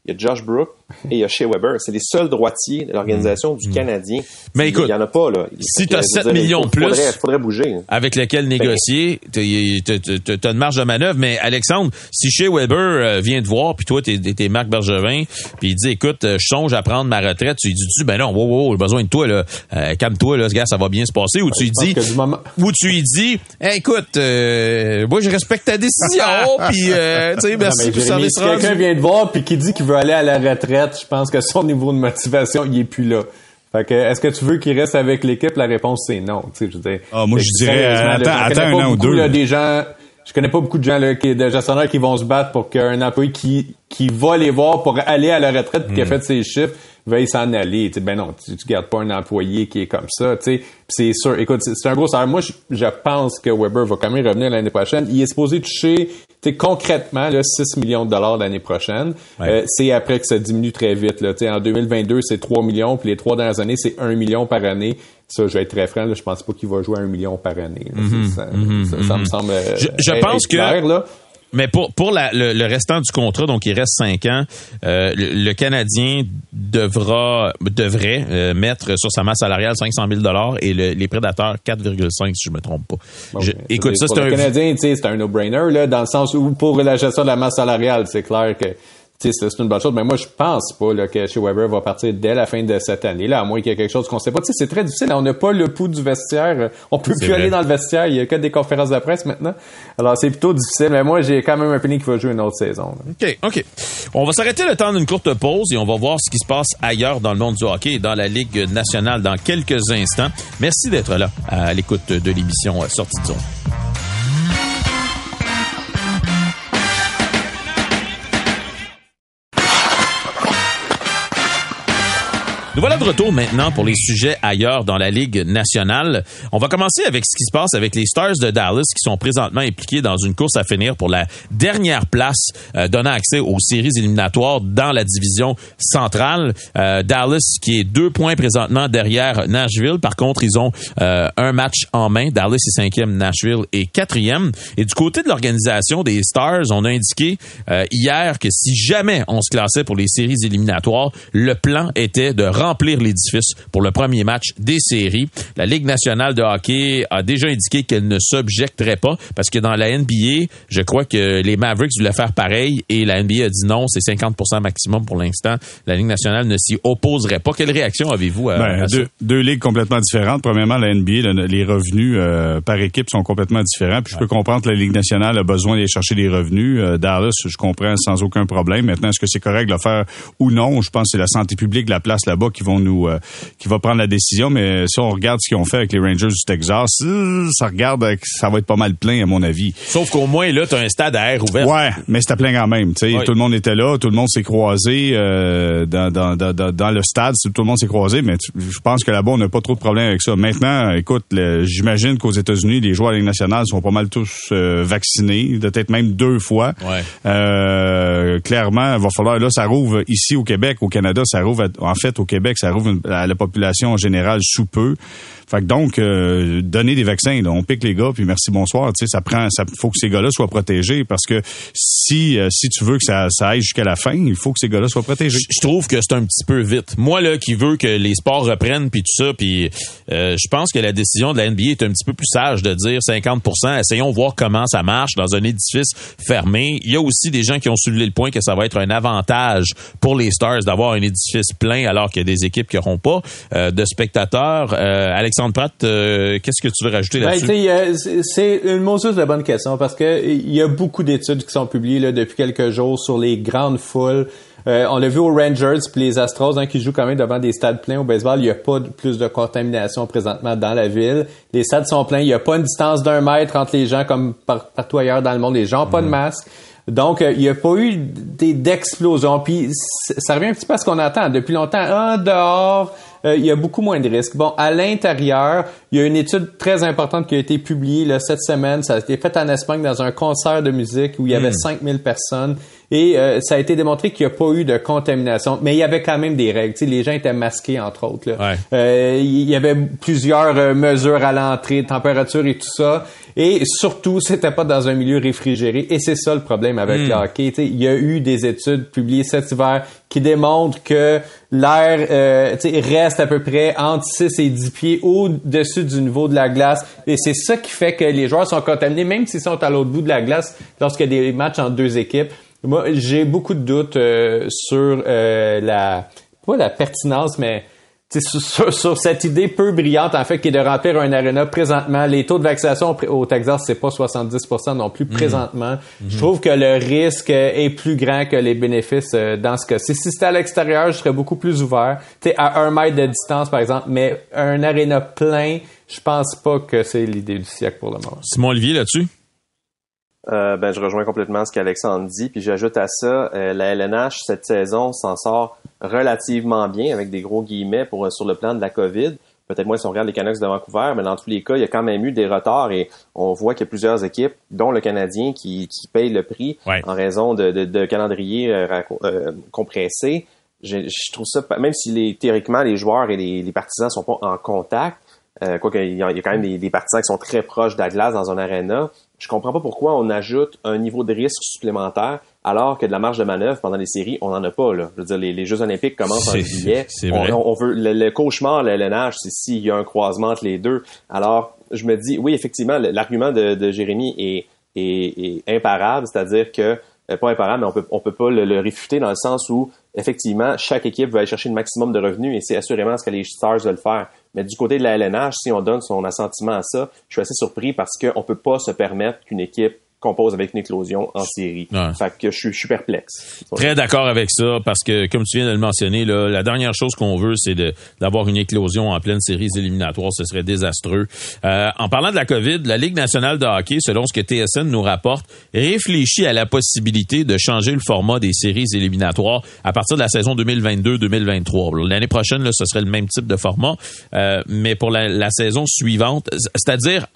il y a Josh Brook et il y a Shea Weber. C'est les seuls droitiers de l'organisation du Canadien. Mais écoute, il y en a pas, là. Si tu as 7 millions de plus, faudrait bouger. Avec lequel négocier, t'as une marge de manœuvre. Mais Alexandre, si Shea Weber vient te voir, puis toi, t'es Marc Bergevin, puis il dit, écoute, je songe à prendre ma retraite, tu lui dis, ben non, wow, j'ai besoin de toi, là. Calme-toi, là, ce gars, ça va bien se passer. Ou tu lui dis, hey, écoute, moi, je respecte ta décision, puis, tu sais, merci pour service si quelqu'un vient te voir, puis qui dit qu'il veut aller à la retraite, je pense que son niveau de motivation, il est plus là. Fait que, est-ce que tu veux qu'il reste avec l'équipe? La réponse, c'est non. Tu sais, je veux dire, moi, je dirais, attends un an ou deux. Là, je connais pas beaucoup de gens, là, de gestionnaires qui vont se battre pour qu'un employé qui va les voir pour aller à la retraite puis qui a fait ses chiffres, veuille s'en aller. T'sais, ben non, tu gardes pas un employé qui est comme ça. T'sais. Puis c'est sûr, écoute, c'est un gros salaire. Moi, je pense que Weber va quand même revenir l'année prochaine. Il est supposé toucher concrètement là, 6 millions de dollars l'année prochaine. Ouais. C'est après que ça diminue très vite. Là. En 2022, c'est 3 millions, puis les 3 dernières années, c'est 1 million par année. Ça, je vais être très franc, là, je pense pas qu'il va jouer à 1 million par année. Ça me semble je pense clair, que là. Mais pour le restant du contrat, donc il reste 5 ans, le Canadien devrait mettre sur sa masse salariale 500 000 $ et les Prédateurs 4,5 si je me trompe pas. Okay. Écoute, ça c'est le Canadien, c'est un no-brainer là, dans le sens où pour la gestion de la masse salariale, c'est clair que c'est une bonne chose, mais moi je pense pas là, que Shea Weber va partir dès la fin de cette année là, à moins qu'il y ait quelque chose qu'on sait pas. C'est très difficile, on n'a pas le pouls du vestiaire, on peut plus aller dans le vestiaire, il y a que des conférences de presse maintenant. Alors c'est plutôt difficile, mais moi j'ai quand même un feeling qu'il va jouer une autre saison. Là. OK. On va s'arrêter le temps d'une courte pause et on va voir ce qui se passe ailleurs dans le monde du hockey et dans la Ligue nationale dans quelques instants. Merci d'être là à l'écoute de l'émission Sortie de zone. Nous voilà de retour maintenant pour les sujets ailleurs dans la Ligue nationale. On va commencer avec ce qui se passe avec les Stars de Dallas qui sont présentement impliqués dans une course à finir pour la dernière place donnant accès aux séries éliminatoires dans la division centrale. Dallas qui est 2 points présentement derrière Nashville. Par contre, ils ont un match en main. Dallas est 5e, Nashville est 4e. Et du côté de l'organisation des Stars, on a indiqué hier que si jamais on se classait pour les séries éliminatoires, le plan était de remplir l'édifice pour le premier match des séries. La Ligue nationale de hockey a déjà indiqué qu'elle ne s'objecterait pas parce que dans la NBA, je crois que les Mavericks voulaient faire pareil et la NBA a dit non, c'est 50% maximum pour l'instant. La Ligue nationale ne s'y opposerait pas. Quelle réaction avez-vous à ça? Deux ligues complètement différentes. Premièrement, la NBA, les revenus par équipe sont complètement différents. Puis je peux comprendre que la Ligue nationale a besoin d'aller chercher des revenus. Dallas, je comprends sans aucun problème. Maintenant, est-ce que c'est correct de le faire ou non? Je pense que c'est la santé publique de la place là-bas qui va prendre la décision, mais si on regarde ce qu'ils ont fait avec les Rangers du Texas, ça va être pas mal plein à mon avis. Sauf qu'au moins là, t'as un stade à air ouvert. Ouais, mais c'était plein quand même. Tu sais, tout le monde était là, tout le monde s'est croisé dans le stade, tout le monde s'est croisé, mais je pense que là-bas on n'a pas trop de problème avec ça. Maintenant, écoute, j'imagine qu'aux États-Unis, les joueurs de la Ligue nationale sont pas mal tous vaccinés, peut-être même 2 fois. Ouais. Clairement, il va falloir là, ça rouvre ici au Québec, au Canada, ça rouvre en fait au Québec, ça rouvre à la population en général sous peu. Fait que donc, donner des vaccins, là, on pique les gars, puis merci, bonsoir. Tu sais, faut que ces gars-là soient protégés parce que si tu veux que ça aille jusqu'à la fin, il faut que ces gars-là soient protégés. Je trouve que c'est un petit peu vite. Moi, là, qui veux que les sports reprennent puis tout ça, puis je pense que la décision de la NBA est un petit peu plus sage de dire 50%. Essayons de voir comment ça marche dans un édifice fermé. Il y a aussi des gens qui ont soulevé le point que ça va être un avantage pour les Stars d'avoir un édifice plein alors qu'il y a des équipes qui n'auront pas de spectateurs. Alexandre Pratt, qu'est-ce que tu veux rajouter là-dessus? C'est une monstrueuse de bonne question parce que il y a beaucoup d'études qui sont publiées là, depuis quelques jours sur les grandes foules. On l'a vu aux Rangers puis les Astros qui jouent quand même devant des stades pleins au baseball. Il n'y a pas plus de contamination présentement dans la ville. Les stades sont pleins. Il n'y a pas une distance d'1 mètre entre les gens comme partout ailleurs dans le monde. Les gens n'ont pas de masque. Donc, il n'y a pas eu d'explosion. Puis, ça revient un petit peu à ce qu'on entend depuis longtemps. Dehors, il y a beaucoup moins de risques. Bon, à l'intérieur, il y a une étude très importante qui a été publiée là, cette semaine. Ça a été fait en Espagne dans un concert de musique où il y avait 5000 personnes. Et ça a été démontré qu'il n'y a pas eu de contamination, mais il y avait quand même des règles. Tu sais, les gens étaient masqués, entre autres. Là. Ouais. Il y avait plusieurs mesures à l'entrée, température et tout ça. Et surtout, c'était pas dans un milieu réfrigéré. Et c'est ça le problème avec le hockey. Tu sais, il y a eu des études publiées cet hiver qui démontrent que l'air reste à peu près entre 6 et 10 pieds au-dessus du niveau de la glace. Et c'est ça qui fait que les joueurs sont contaminés, même s'ils sont à l'autre bout de la glace lorsqu'il y a des matchs entre deux équipes. Moi, j'ai beaucoup de doutes sur pas la pertinence, mais sur cette idée peu brillante, en fait, qui est de remplir un aréna présentement. Les taux de vaccination au Texas, c'est pas 70% non plus présentement. Je trouve que le risque est plus grand que les bénéfices dans ce cas-ci. Si c'était à l'extérieur, je serais beaucoup plus ouvert. Tu sais, à 1 mètre de distance, par exemple, mais un aréna plein, je pense pas que c'est l'idée du siècle pour le moment. Simon Olivier, là-dessus? Je rejoins complètement ce qu'Alexandre dit, puis j'ajoute à ça, la LNH cette saison s'en sort relativement bien, avec des gros guillemets sur le plan de la COVID. Peut-être moins si on regarde les Canucks de Vancouver, mais dans tous les cas, il y a quand même eu des retards et on voit qu'il y a plusieurs équipes, dont le Canadien, qui payent le prix en raison de calendrier compressé. Je trouve ça, même si théoriquement les joueurs et les partisans sont pas en contact, quoique il y a quand même des partisans qui sont très proches de la glace dans un aréna. Je comprends pas pourquoi on ajoute un niveau de risque supplémentaire alors que de la marge de manœuvre pendant les séries, on n'en a pas, là. Je veux dire, les Jeux olympiques commencent en juillet. On veut, le cauchemar, le LNH, c'est s'il y a un croisement entre les deux. Alors, je me dis, oui, effectivement, l'argument de Jérémy est imparable, c'est-à-dire que, pas imparable, mais on peut pas le réfuter dans le sens où, effectivement, chaque équipe veut aller chercher le maximum de revenus et c'est assurément ce que les Stars veulent faire. Mais du côté de la LNH, si on donne son assentiment à ça, je suis assez surpris parce qu'on peut pas se permettre qu'une équipe compose avec une éclosion en série. Ouais. Fait que je suis perplexe. Très d'accord avec ça parce que, comme tu viens de le mentionner, là, la dernière chose qu'on veut, c'est d'avoir une éclosion en pleine série éliminatoire. Ce serait désastreux. En parlant de la COVID, la Ligue nationale de hockey, selon ce que TSN nous rapporte, réfléchit à la possibilité de changer le format des séries éliminatoires à partir de la saison 2022-2023. L'année prochaine, là, ce serait le même type de format, mais pour la saison suivante, c'est-à-dire,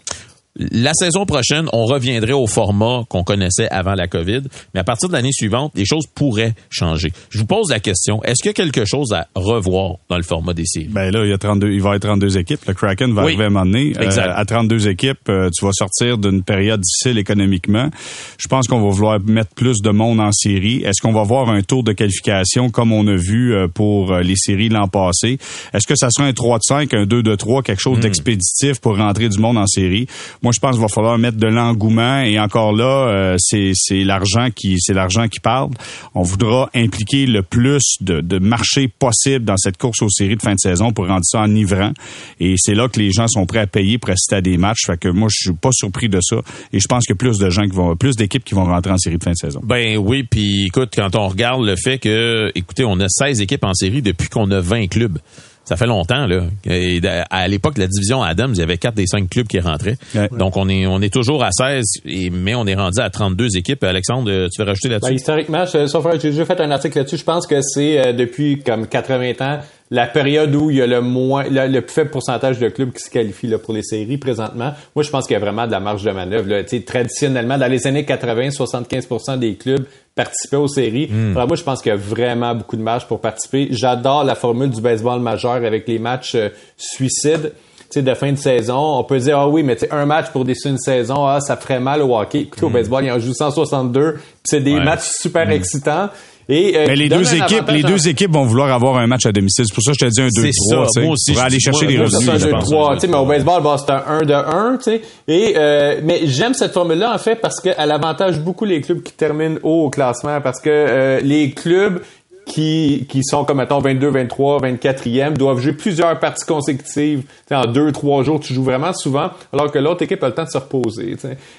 la saison prochaine, on reviendrait au format qu'on connaissait avant la COVID, mais à partir de l'année suivante, les choses pourraient changer. Je vous pose la question, est-ce qu'il y a quelque chose à revoir dans le format des séries? Ben là, il va y avoir 32 équipes. Le Kraken va arriver à un moment donné. À 32 équipes, tu vas sortir d'une période difficile économiquement. Je pense qu'on va vouloir mettre plus de monde en série. Est-ce qu'on va avoir un tour de qualification comme on a vu pour les séries l'an passé? Est-ce que ça sera un 3-5, un 2-3, quelque chose d'expéditif pour rentrer du monde en série? Moi, je pense qu'il va falloir mettre de l'engouement et encore là, c'est l'argent qui parle. On voudra impliquer le plus de marchés possible dans cette course aux séries de fin de saison pour rendre ça enivrant. Et c'est là que les gens sont prêts à payer pour assister à des matchs. Fait que moi, je suis pas surpris de ça. Et je pense qu'il y a plus d'équipes qui vont rentrer en série de fin de saison. Ben oui, puis écoute, quand on regarde le fait que, écoutez, on a 16 équipes en série depuis qu'on a 20 clubs. Ça fait longtemps, là. Et à l'époque, la division Adams, il y avait 4 des 5 clubs qui rentraient. Ouais. Donc, on est toujours à 16, mais on est rendu à 32 équipes. Alexandre, tu veux rajouter là-dessus? Ben, historiquement, j'ai déjà fait un article là-dessus. Je pense que c'est depuis comme 80 ans la période où il y a le plus faible pourcentage de clubs qui se qualifient là, pour les séries présentement. Moi, je pense qu'il y a vraiment de la marge de manœuvre. Là. Traditionnellement, dans les années 80, 75% des clubs participaient aux séries. Alors moi, je pense qu'il y a vraiment beaucoup de marge pour participer. J'adore la formule du baseball majeur avec les matchs suicides. De fin de saison, on peut dire, ah oui, mais un match pour décider une saison, ça ferait mal au hockey. Écoutez, au baseball, il en joue 162, puis c'est des matchs super excitants. Et, mais les deux équipes vont vouloir avoir un match à domicile. C'est pour ça que je te dis un 2-3. Moi aussi, pour aller chercher les revenus. C'est un 2-3. Mais au baseball, c'est un 1-1. Et mais j'aime cette formule-là, en fait, parce qu'elle avantage beaucoup les clubs qui terminent haut au classement. Parce que les clubs qui sont comme, mettons, 22, 23, 24e, doivent jouer plusieurs parties consécutives. En 2-3 jours, tu joues vraiment souvent, alors que l'autre équipe a le temps de se reposer.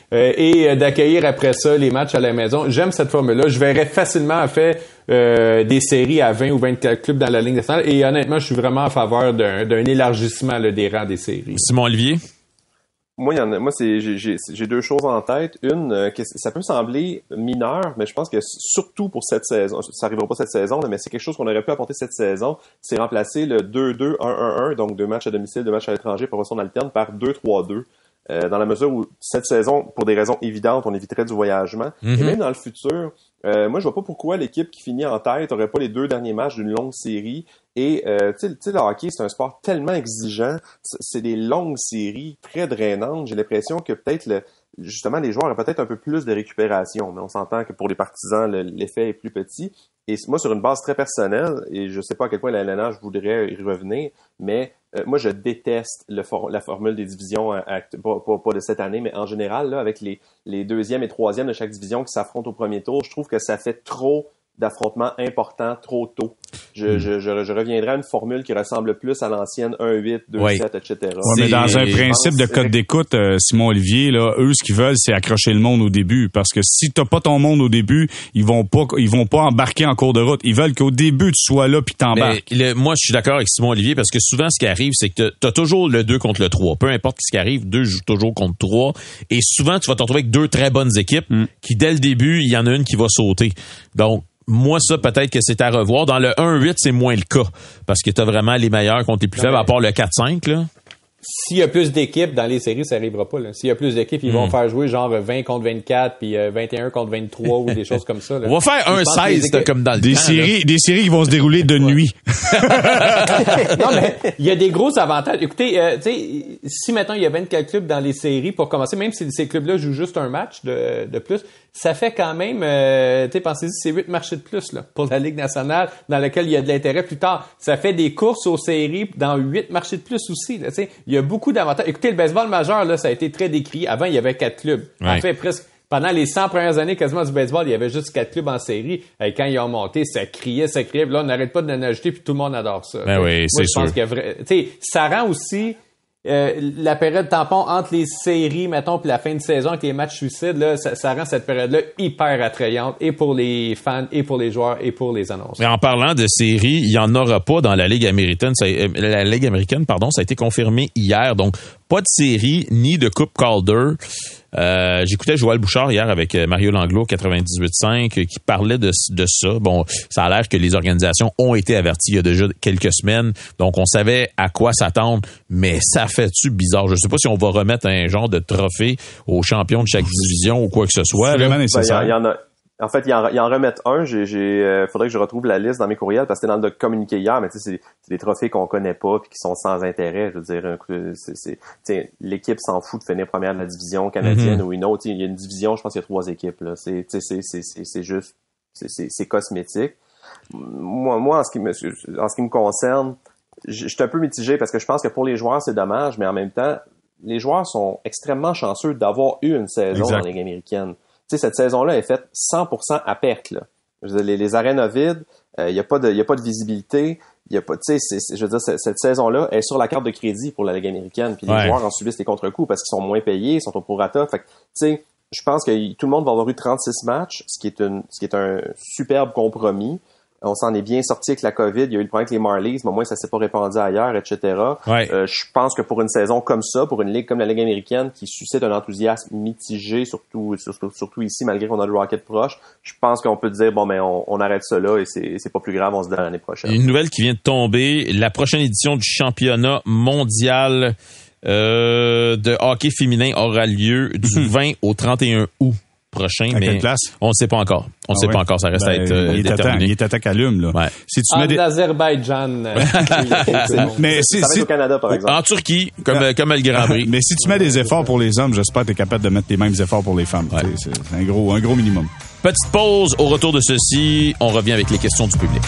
Et d'accueillir après ça les matchs à la maison. J'aime cette formule-là. Je verrais facilement, en fait, des séries à 20 ou 24 clubs dans la Ligue nationale. Et honnêtement, je suis vraiment en faveur d'un élargissement là, des rangs des séries. Simon Olivier? Moi, j'ai deux choses en tête. Une, ça peut sembler mineur, mais je pense que surtout pour cette saison, ça arrivera pas cette saison, mais c'est quelque chose qu'on aurait pu apporter cette saison, c'est remplacer le 2-2-1-1-1, donc 2 matchs à domicile, 2 matchs à l'étranger, promotion alterne, par 2-3-2. dans la mesure où cette saison, pour des raisons évidentes, on éviterait du voyagement. Et même dans le futur, moi, je vois pas pourquoi l'équipe qui finit en tête aurait pas les 2 derniers matchs d'une longue série. Et tu sais, le hockey, c'est un sport tellement exigeant. C'est des longues séries très drainantes. J'ai l'impression que peut-être justement, les joueurs ont peut-être un peu plus de récupération, mais on s'entend que pour les partisans, l'effet est plus petit. Et moi, sur une base très personnelle, et je sais pas à quel point la LNH voudrait y revenir, mais moi, je déteste la formule des divisions, pas de cette année, mais en général, là, avec les deuxième et troisième de chaque division qui s'affrontent au premier tour, je trouve que ça fait trop d'affrontements importants trop tôt. Je reviendrai à une formule qui ressemble plus à l'ancienne 1-8, 2-7, etc. Ouais, mais dans un principe de code d'écoute, Simon Olivier, là, eux, ce qu'ils veulent, c'est accrocher le monde au début. Parce que si t'as pas ton monde au début, ils vont pas embarquer en cours de route. Ils veulent qu'au début, tu sois là puis t'embarques. Moi, je suis d'accord avec Simon Olivier parce que souvent, ce qui arrive, c'est que t'as toujours le 2 contre le 3. Peu importe ce qui arrive, 2 jouent toujours contre 3. Et souvent, tu vas te retrouver avec 2 très bonnes équipes qui, dès le début, il y en a une qui va sauter. Donc, moi, ça, peut-être que c'est à revoir. Dans le 1-8, c'est moins le cas. Parce que t'as vraiment les meilleurs contre les plus faibles, à part le 4-5, là. S'il y a plus d'équipes dans les séries, ça arrivera pas, là. S'il y a plus d'équipes, ils vont faire jouer genre 20 contre 24 puis 21 contre 23 ou des choses comme ça, là. On va faire un 16 comme dans le des temps, séries, là. des séries qui vont se dérouler de nuit. Non, mais il y a des gros avantages. Écoutez, tu sais, si maintenant il y a 24 clubs dans les séries pour commencer, même si ces clubs-là jouent juste un match de plus, ça fait quand même, tu sais, pensez-y, c'est 8 marchés de plus, là, pour la Ligue nationale, dans laquelle il y a de l'intérêt plus tard. Ça fait des courses aux séries dans 8 marchés de plus aussi, là, tu sais. Il y a beaucoup d'avantages. Écoutez, le baseball majeur, là, ça a été très décrit. Avant, il y avait 4 clubs. Ouais. En fait, presque, pendant les 100 premières années quasiment du baseball, il y avait juste 4 clubs en série. Et quand ils ont monté, ça criait. Puis là, on n'arrête pas de en ajouter, puis tout le monde adore ça. Ben oui, c'est sûr. Moi, je pense que, tu sais, ça rend aussi la période tampon entre les séries, mettons, puis la fin de saison avec les matchs suicides, là, ça rend cette période-là hyper attrayante, et pour les fans, et pour les joueurs, et pour les annonces. Mais en parlant de séries, il y en aura pas dans la Ligue américaine. La Ligue américaine, pardon, ça a été confirmé hier. Donc, pas de série ni de Coupe Calder. J'écoutais Joël Bouchard hier avec Mario Langlois 98.5 qui parlait de ça. Bon, ça a l'air que les organisations ont été averties il y a déjà quelques semaines, donc on savait à quoi s'attendre, mais ça fait-tu bizarre. Je sais pas si on va remettre un genre de trophée aux champions de chaque division ou quoi que ce soit. C'est vraiment nécessaire. Il y en a. En fait, ils en remettent un. Faudrait que je retrouve la liste dans mes courriels parce que c'était dans le communiqué hier, mais tu sais, c'est des trophées qu'on connaît pas puis qui sont sans intérêt. Je veux dire, l'équipe s'en fout de finir première de la division canadienne ou une autre. Il y a une division, je pense qu'il y a 3 équipes, là. C'est juste, c'est cosmétique. Moi, en ce qui me concerne, je suis un peu mitigé parce que je pense que pour les joueurs, c'est dommage, mais en même temps, les joueurs sont extrêmement chanceux d'avoir eu une saison dans la Ligue américaine. Tu sais, cette saison-là est faite 100% à perte, là. Je veux dire, les arénas vides, il y a pas de visibilité, il y a pas, tu sais, je veux dire, cette saison-là est sur la carte de crédit pour la Ligue américaine, puis les joueurs en subissent les contre-coups parce qu'ils sont moins payés, ils sont au prorata. Fait que, tu sais, je pense que tout le monde va avoir eu 36 matchs, ce qui est un superbe compromis. On s'en est bien sorti avec la COVID. Il y a eu le problème avec les Marlies, mais au moins ça s'est pas répandu ailleurs, etc. Ouais. Je pense que pour une saison comme ça, pour une ligue comme la Ligue américaine qui suscite un enthousiasme mitigé, surtout ici, malgré qu'on a le Rocket proche, je pense qu'on peut dire bon, mais on arrête ça là et c'est pas plus grave, on se donne l'année prochaine. Une nouvelle qui vient de tomber, la prochaine édition du championnat mondial de hockey féminin aura lieu du 20 au 31 août prochain, mais on ne sait pas encore. On ne sait pas encore, ça reste à être déterminé. Il est à ta calume, là. Ouais. Si tu mets Azerbaïdjan. Mais ça va être au Canada, par exemple. En Turquie, comme le Grand Prix. Mais si tu mets des efforts pour les hommes, j'espère que tu es capable de mettre les mêmes efforts pour les femmes. Ouais. C'est un gros minimum. Petite pause. Au retour de ceci, on revient avec les questions du public.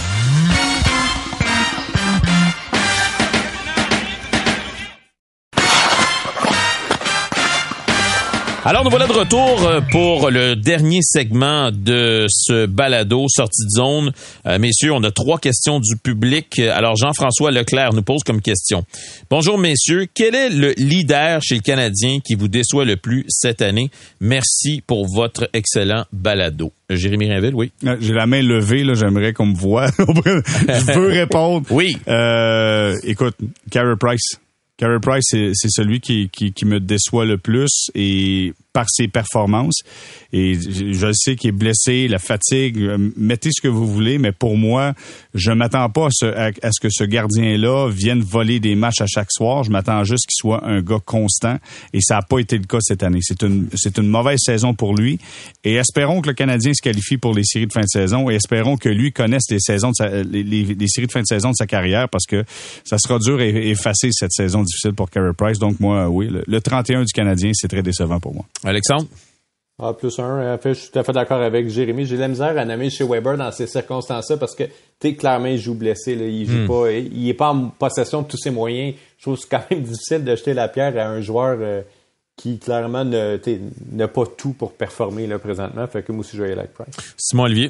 Alors, nous voilà de retour pour le dernier segment de ce balado sortie de zone. Messieurs, on a 3 questions du public. Alors, Jean-François Leclerc nous pose comme question. Bonjour, messieurs. Quel est le leader chez le Canadien qui vous déçoit le plus cette année? Merci pour votre excellent balado. Jérémy Rainville, oui. J'ai la main levée, là. J'aimerais qu'on me voie. Je veux répondre. Oui. Écoute, Carey Price. Carey Price, c'est celui qui me déçoit le plus et par ses performances. Et je sais qu'il est blessé, la fatigue, mettez ce que vous voulez, mais pour moi, je m'attends pas à ce que ce gardien-là vienne voler des matchs à chaque soir. Je m'attends juste qu'il soit un gars constant et ça n'a pas été le cas cette année. C'est une mauvaise saison pour lui et espérons que le Canadien se qualifie pour les séries de fin de saison et espérons que lui connaisse les séries de fin de saison de sa carrière parce que ça sera dur à effacer cette saison difficile pour Carey Price. Donc moi, oui, le 31 du Canadien, c'est très décevant pour moi. Alexandre? +1. En fait, je suis tout à fait d'accord avec Jérémy. J'ai de la misère à nommer Shea Weber dans ces circonstances-là parce que, clairement, il joue blessé. Là. Il joue pas. Il est pas en possession de tous ses moyens. Je trouve que c'est quand même difficile de jeter la pierre à un joueur qui, clairement, n'a pas tout pour performer là, présentement. Fait que moi aussi, je vais y aller avec Price. Simon Olivier?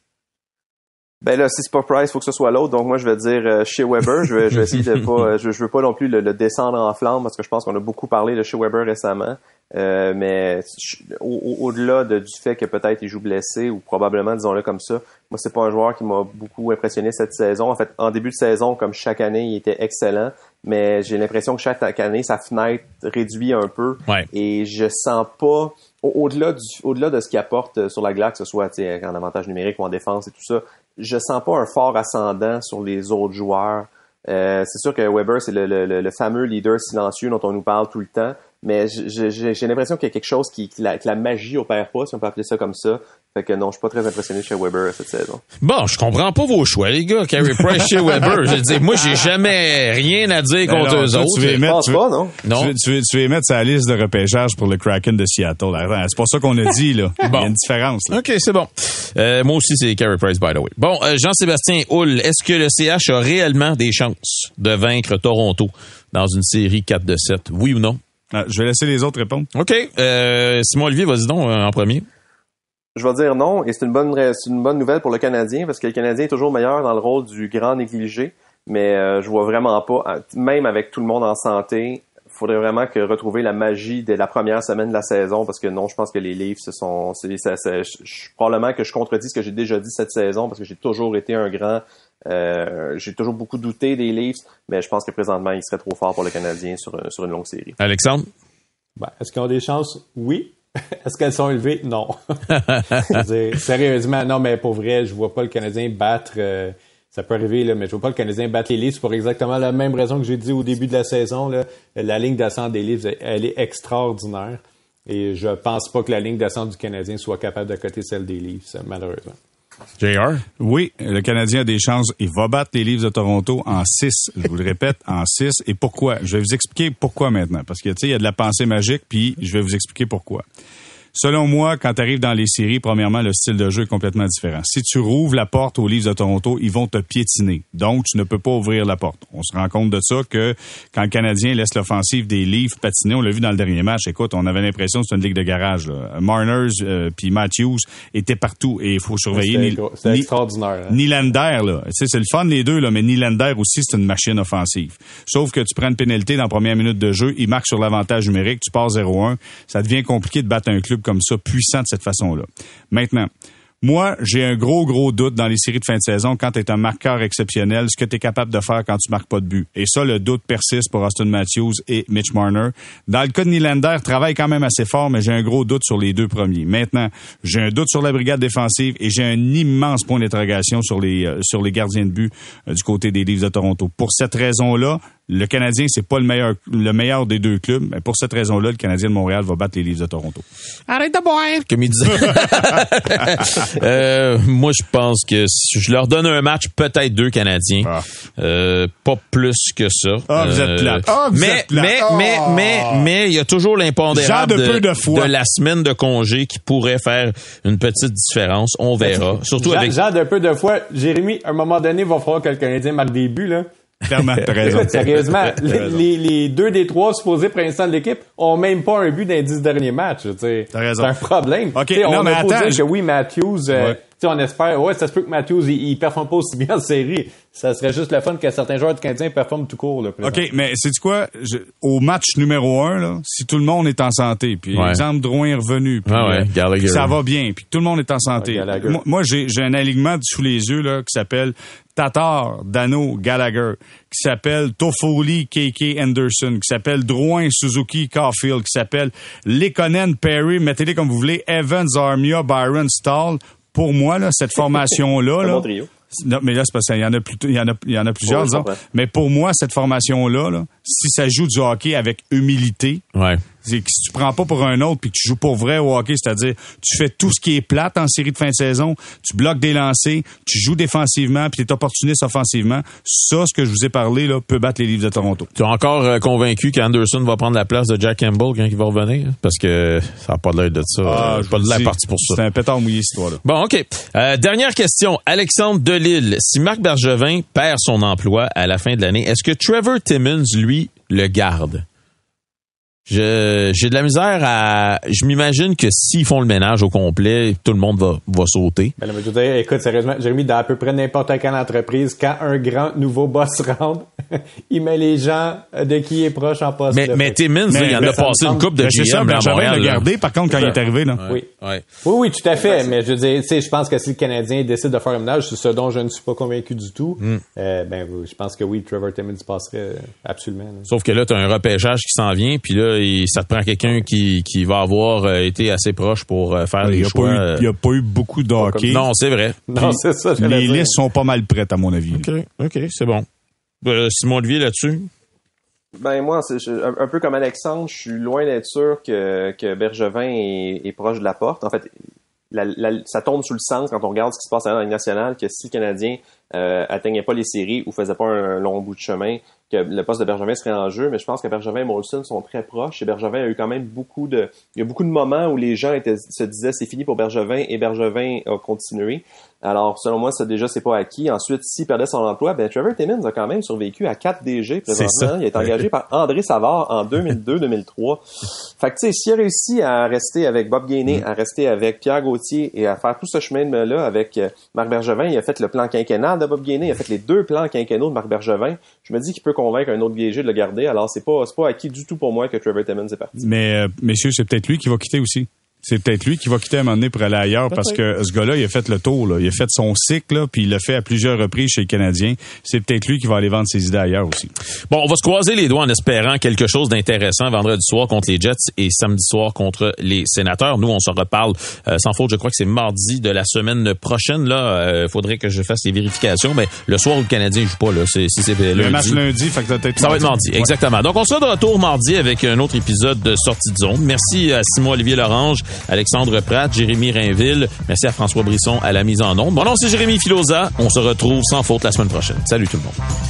Ben là, si c'est pas Price, faut que ce soit l'autre. Donc moi, je vais dire Shea Weber. Je vais essayer de pas. Je veux pas non plus le descendre en flamme parce que je pense qu'on a beaucoup parlé de Shea Weber récemment. Mais au-delà du fait que peut-être il joue blessé ou probablement, disons-le comme ça, moi c'est pas un joueur qui m'a beaucoup impressionné cette saison. En fait, en début de saison, comme chaque année, il était excellent, mais j'ai l'impression que chaque année sa fenêtre réduit un peu. Ouais. Et je sens pas au-delà de ce qu'il apporte sur la glace, que ce soit en avantage numérique ou en défense et tout ça, je sens pas un fort ascendant sur les autres joueurs. C'est sûr que Weber c'est le fameux leader silencieux dont on nous parle tout le temps. Mais j'ai l'impression qu'il y a quelque chose que la magie opère pas, si on peut appeler ça comme ça. Fait que non, je suis pas très impressionné chez Weber cette saison. Bon, je comprends pas vos choix, les gars. Carey Price chez Weber. Je veux dire, moi, j'ai jamais rien à dire contre eux autres. Je pense pas, non? Non. Tu veux mettre sa liste de repêchage pour le Kraken de Seattle. C'est pas ça qu'on a dit, là. Bon. Il y a une différence, là. OK, c'est bon. Moi aussi, c'est Carey Price, by the way. Bon, Jean-Sébastien Houle, est-ce que le CH a réellement des chances de vaincre Toronto dans une série 4-7? Oui ou non? Je vais laisser les autres répondre. OK. Simon Olivier, vas-y donc en premier. Je vais dire non, et c'est une bonne nouvelle pour le Canadien, parce que le Canadien est toujours meilleur dans le rôle du grand négligé, mais je vois vraiment pas, même avec tout le monde en santé, il faudrait vraiment retrouver la magie de la première semaine de la saison, parce que non, je pense que les Leafs probablement que je contredis ce que j'ai déjà dit cette saison, parce que j'ai toujours été un grand j'ai toujours beaucoup douté des Leafs, mais je pense que présentement, il serait trop fort pour le Canadien sur une longue série. Alexandre? Est-ce qu'ils ont des chances? Oui. Est-ce qu'elles sont élevées? Non. Sérieusement, non, mais pour vrai, je vois pas le Canadien battre... ça peut arriver, là, mais je vois pas le Canadien battre les Leafs pour exactement la même raison que j'ai dit au début de la saison. Là. La ligne d'ascente des Leafs, elle est extraordinaire. Et je pense pas que la ligne d'ascente du Canadien soit capable de coter celle des Leafs, malheureusement. JR? Oui, le Canadien a des chances. Il va battre les Leafs de Toronto en 6. Je vous le répète, en 6. Et pourquoi? Je vais vous expliquer pourquoi maintenant. Parce que, tu sais, il y a de la pensée magique, puis je vais vous expliquer pourquoi. Selon moi, quand tu arrives dans les séries, premièrement, le style de jeu est complètement différent. Si tu rouvres la porte aux Leafs de Toronto, ils vont te piétiner. Donc, tu ne peux pas ouvrir la porte. On se rend compte de ça que quand le Canadien laisse l'offensive des Leafs patiner, on l'a vu dans le dernier match, écoute, on avait l'impression que c'était une ligue de garage. Là. Marners puis Matthews étaient partout et il faut surveiller. C'est extraordinaire. Hein? Nylander, là. Tu sais, c'est le fun les deux, là, mais Nylander aussi, c'est une machine offensive. Sauf que tu prends une pénalité dans la première minute de jeu, il marque sur l'avantage numérique, tu pars 0-1. Ça devient compliqué de battre un club comme ça, puissant de cette façon-là. Maintenant, moi, j'ai un gros doute dans les séries de fin de saison quand tu es un marqueur exceptionnel, ce que tu es capable de faire quand tu marques pas de but. Et ça, le doute persiste pour Auston Matthews et Mitch Marner. Dans le cas de Nylander, travaille quand même assez fort, mais j'ai un gros doute sur les deux premiers. Maintenant, j'ai un doute sur la brigade défensive et j'ai un immense point d'interrogation sur les gardiens de but du côté des Leafs de Toronto. Pour cette raison-là, le Canadien, c'est pas le meilleur des deux clubs, mais pour cette raison-là, le Canadien de Montréal va battre les Leafs de Toronto. Arrête de boire, comme il disait. Moi, je pense que je leur donne un match, peut-être 2 Canadiens. Pas plus que ça. Vous êtes plate. Mais il y a toujours l'impondérable de la semaine de congé qui pourrait faire une petite différence. On verra. Surtout avec... Genre de peu de fois, Jérémy, à un moment donné, il va falloir que le Canadien marque des buts, là. Clairement, t'as raison. Écoute, sérieusement, les 2 des 3 supposés principaux de l'équipe ont même pas un but dans les 10 derniers matchs. T'as raison. C'est un problème. Okay, on mais a beau attends, dire que oui, Matthews, on espère, ça se peut que Matthews, il performe pas aussi bien en série. Ça serait juste le fun que certains joueurs du Canadien performent tout court, là. OK, mais sais-tu quoi? Au match numéro 1, là, si tout le monde est en santé, puis exemple, Drouin est revenu, puis ça va bien, puis tout le monde est en santé. Moi, j'ai un alignement sous les yeux, là, qui s'appelle Tatar, Dano, Gallagher, qui s'appelle Toffoli, KK, Anderson, qui s'appelle Drouin, Suzuki, Caulfield, qui s'appelle Lekonen, Perry, mettez-les comme vous voulez, Evans, Armia, Byron, Stahl. Pour moi, là, cette formation-là, là, non, mais là, c'est parce qu'il y en a plusieurs, disons. Mais pour moi, cette formation-là, si ça joue du hockey avec humilité, c'est que si tu prends pas pour un autre puis que tu joues pour vrai au hockey, c'est-à-dire tu fais tout ce qui est plate en série de fin de saison, tu bloques des lancers, tu joues défensivement puis t'es opportuniste offensivement, ça, ce que je vous ai parlé, là, peut battre les Leafs de Toronto. Tu es encore convaincu qu'Anderson va prendre la place de Jack Campbell quand il va revenir? Parce que ça n'a pas l'air de ça. Pas de l'air parti pour ça. C'est un pétard mouillé, cette histoire-là. Bon, OK. Dernière question. Alexandre Delille. Si Marc Bergevin perd son emploi à la fin de l'année, est-ce que Trevor Timmins, lui, le garde? J'ai de la misère je m'imagine que s'ils font le ménage au complet, tout le monde va sauter. Ben là, je veux dire, écoute, sérieusement, Jérémy, dans à peu près n'importe quelle entreprise, quand un grand nouveau boss rentre, il met les gens de qui il est proche en poste. Mais Timmins, il en a passé une coupe de GM à Montréal. Il l'a gardé, par contre, quand il est arrivé, là. Oui, tout à fait. Mais je veux dire, tu sais, je pense que si le Canadien décide de faire un ménage, c'est ce dont je ne suis pas convaincu du tout. Je pense que oui, Trevor Timmins passerait absolument. Là. Sauf que là, tu as un repêchage qui s'en vient, puis là, ça te prend quelqu'un qui va avoir été assez proche pour faire les choix. Il n'y a pas eu beaucoup de hockey. Non, c'est vrai. Non, c'est ça. Les listes sont pas mal prêtes, à mon avis. OK, c'est bon. Simon Olivier, là-dessus? Ben moi, c'est un peu comme Alexandre, je suis loin d'être sûr que Bergevin est proche de la porte. En fait, ça tombe sous le sens quand on regarde ce qui se passe à la Ligue nationale, que si le Canadien atteignait pas les séries ou faisait pas un long bout de chemin, que le poste de Bergevin serait en jeu. Mais je pense que Bergevin et Molson sont très proches. Et Bergevin a eu quand même il y a beaucoup de moments où les gens se disaient c'est fini pour Bergevin et Bergevin a continué. Alors, selon moi, ça déjà, c'est pas acquis. Ensuite, s'il perdait son emploi, Trevor Timmins a quand même survécu à 4 DG présentement. Il est engagé par André Savard en 2002-2003. Fait que, tu sais, s'il a réussi à rester avec Bob Gainey, à rester avec Pierre Gauthier et à faire tout ce chemin-là avec Marc Bergevin, il a fait le plan quinquennal de Bob Gainey, il a fait les 2 plans quinquennaux de Marc Bergevin. Je me dis qu'il peut convaincre un autre DG de le garder. Alors, c'est pas acquis du tout pour moi que Trevor Timmins est parti. Mais, messieurs, c'est peut-être lui qui va quitter aussi. C'est peut-être lui qui va quitter à un moment donné pour aller ailleurs parce que ce gars-là, il a fait le tour, là. Il a fait son cycle, là, puis il l'a fait à plusieurs reprises chez les Canadiens. C'est peut-être lui qui va aller vendre ses idées ailleurs aussi. Bon, on va se croiser les doigts en espérant quelque chose d'intéressant vendredi soir contre les Jets et samedi soir contre les Sénateurs. Nous, on se reparle sans faute. Je crois que c'est mardi de la semaine prochaine. Là, faudrait que je fasse les vérifications. Mais le soir où le Canadien joue pas, là, c'est lundi. Le match lundi, fait que ça va être ça va être mardi, exactement. Donc, on sera de retour mardi avec un autre épisode de Sortie de zone. Merci à Simon-Olivier Lorange, Alexandre Pratt, Jérémy Rainville. Merci à François Brisson à la mise en onde. Mon nom, c'est Jérémy Filosa. On se retrouve sans faute la semaine prochaine. Salut tout le monde.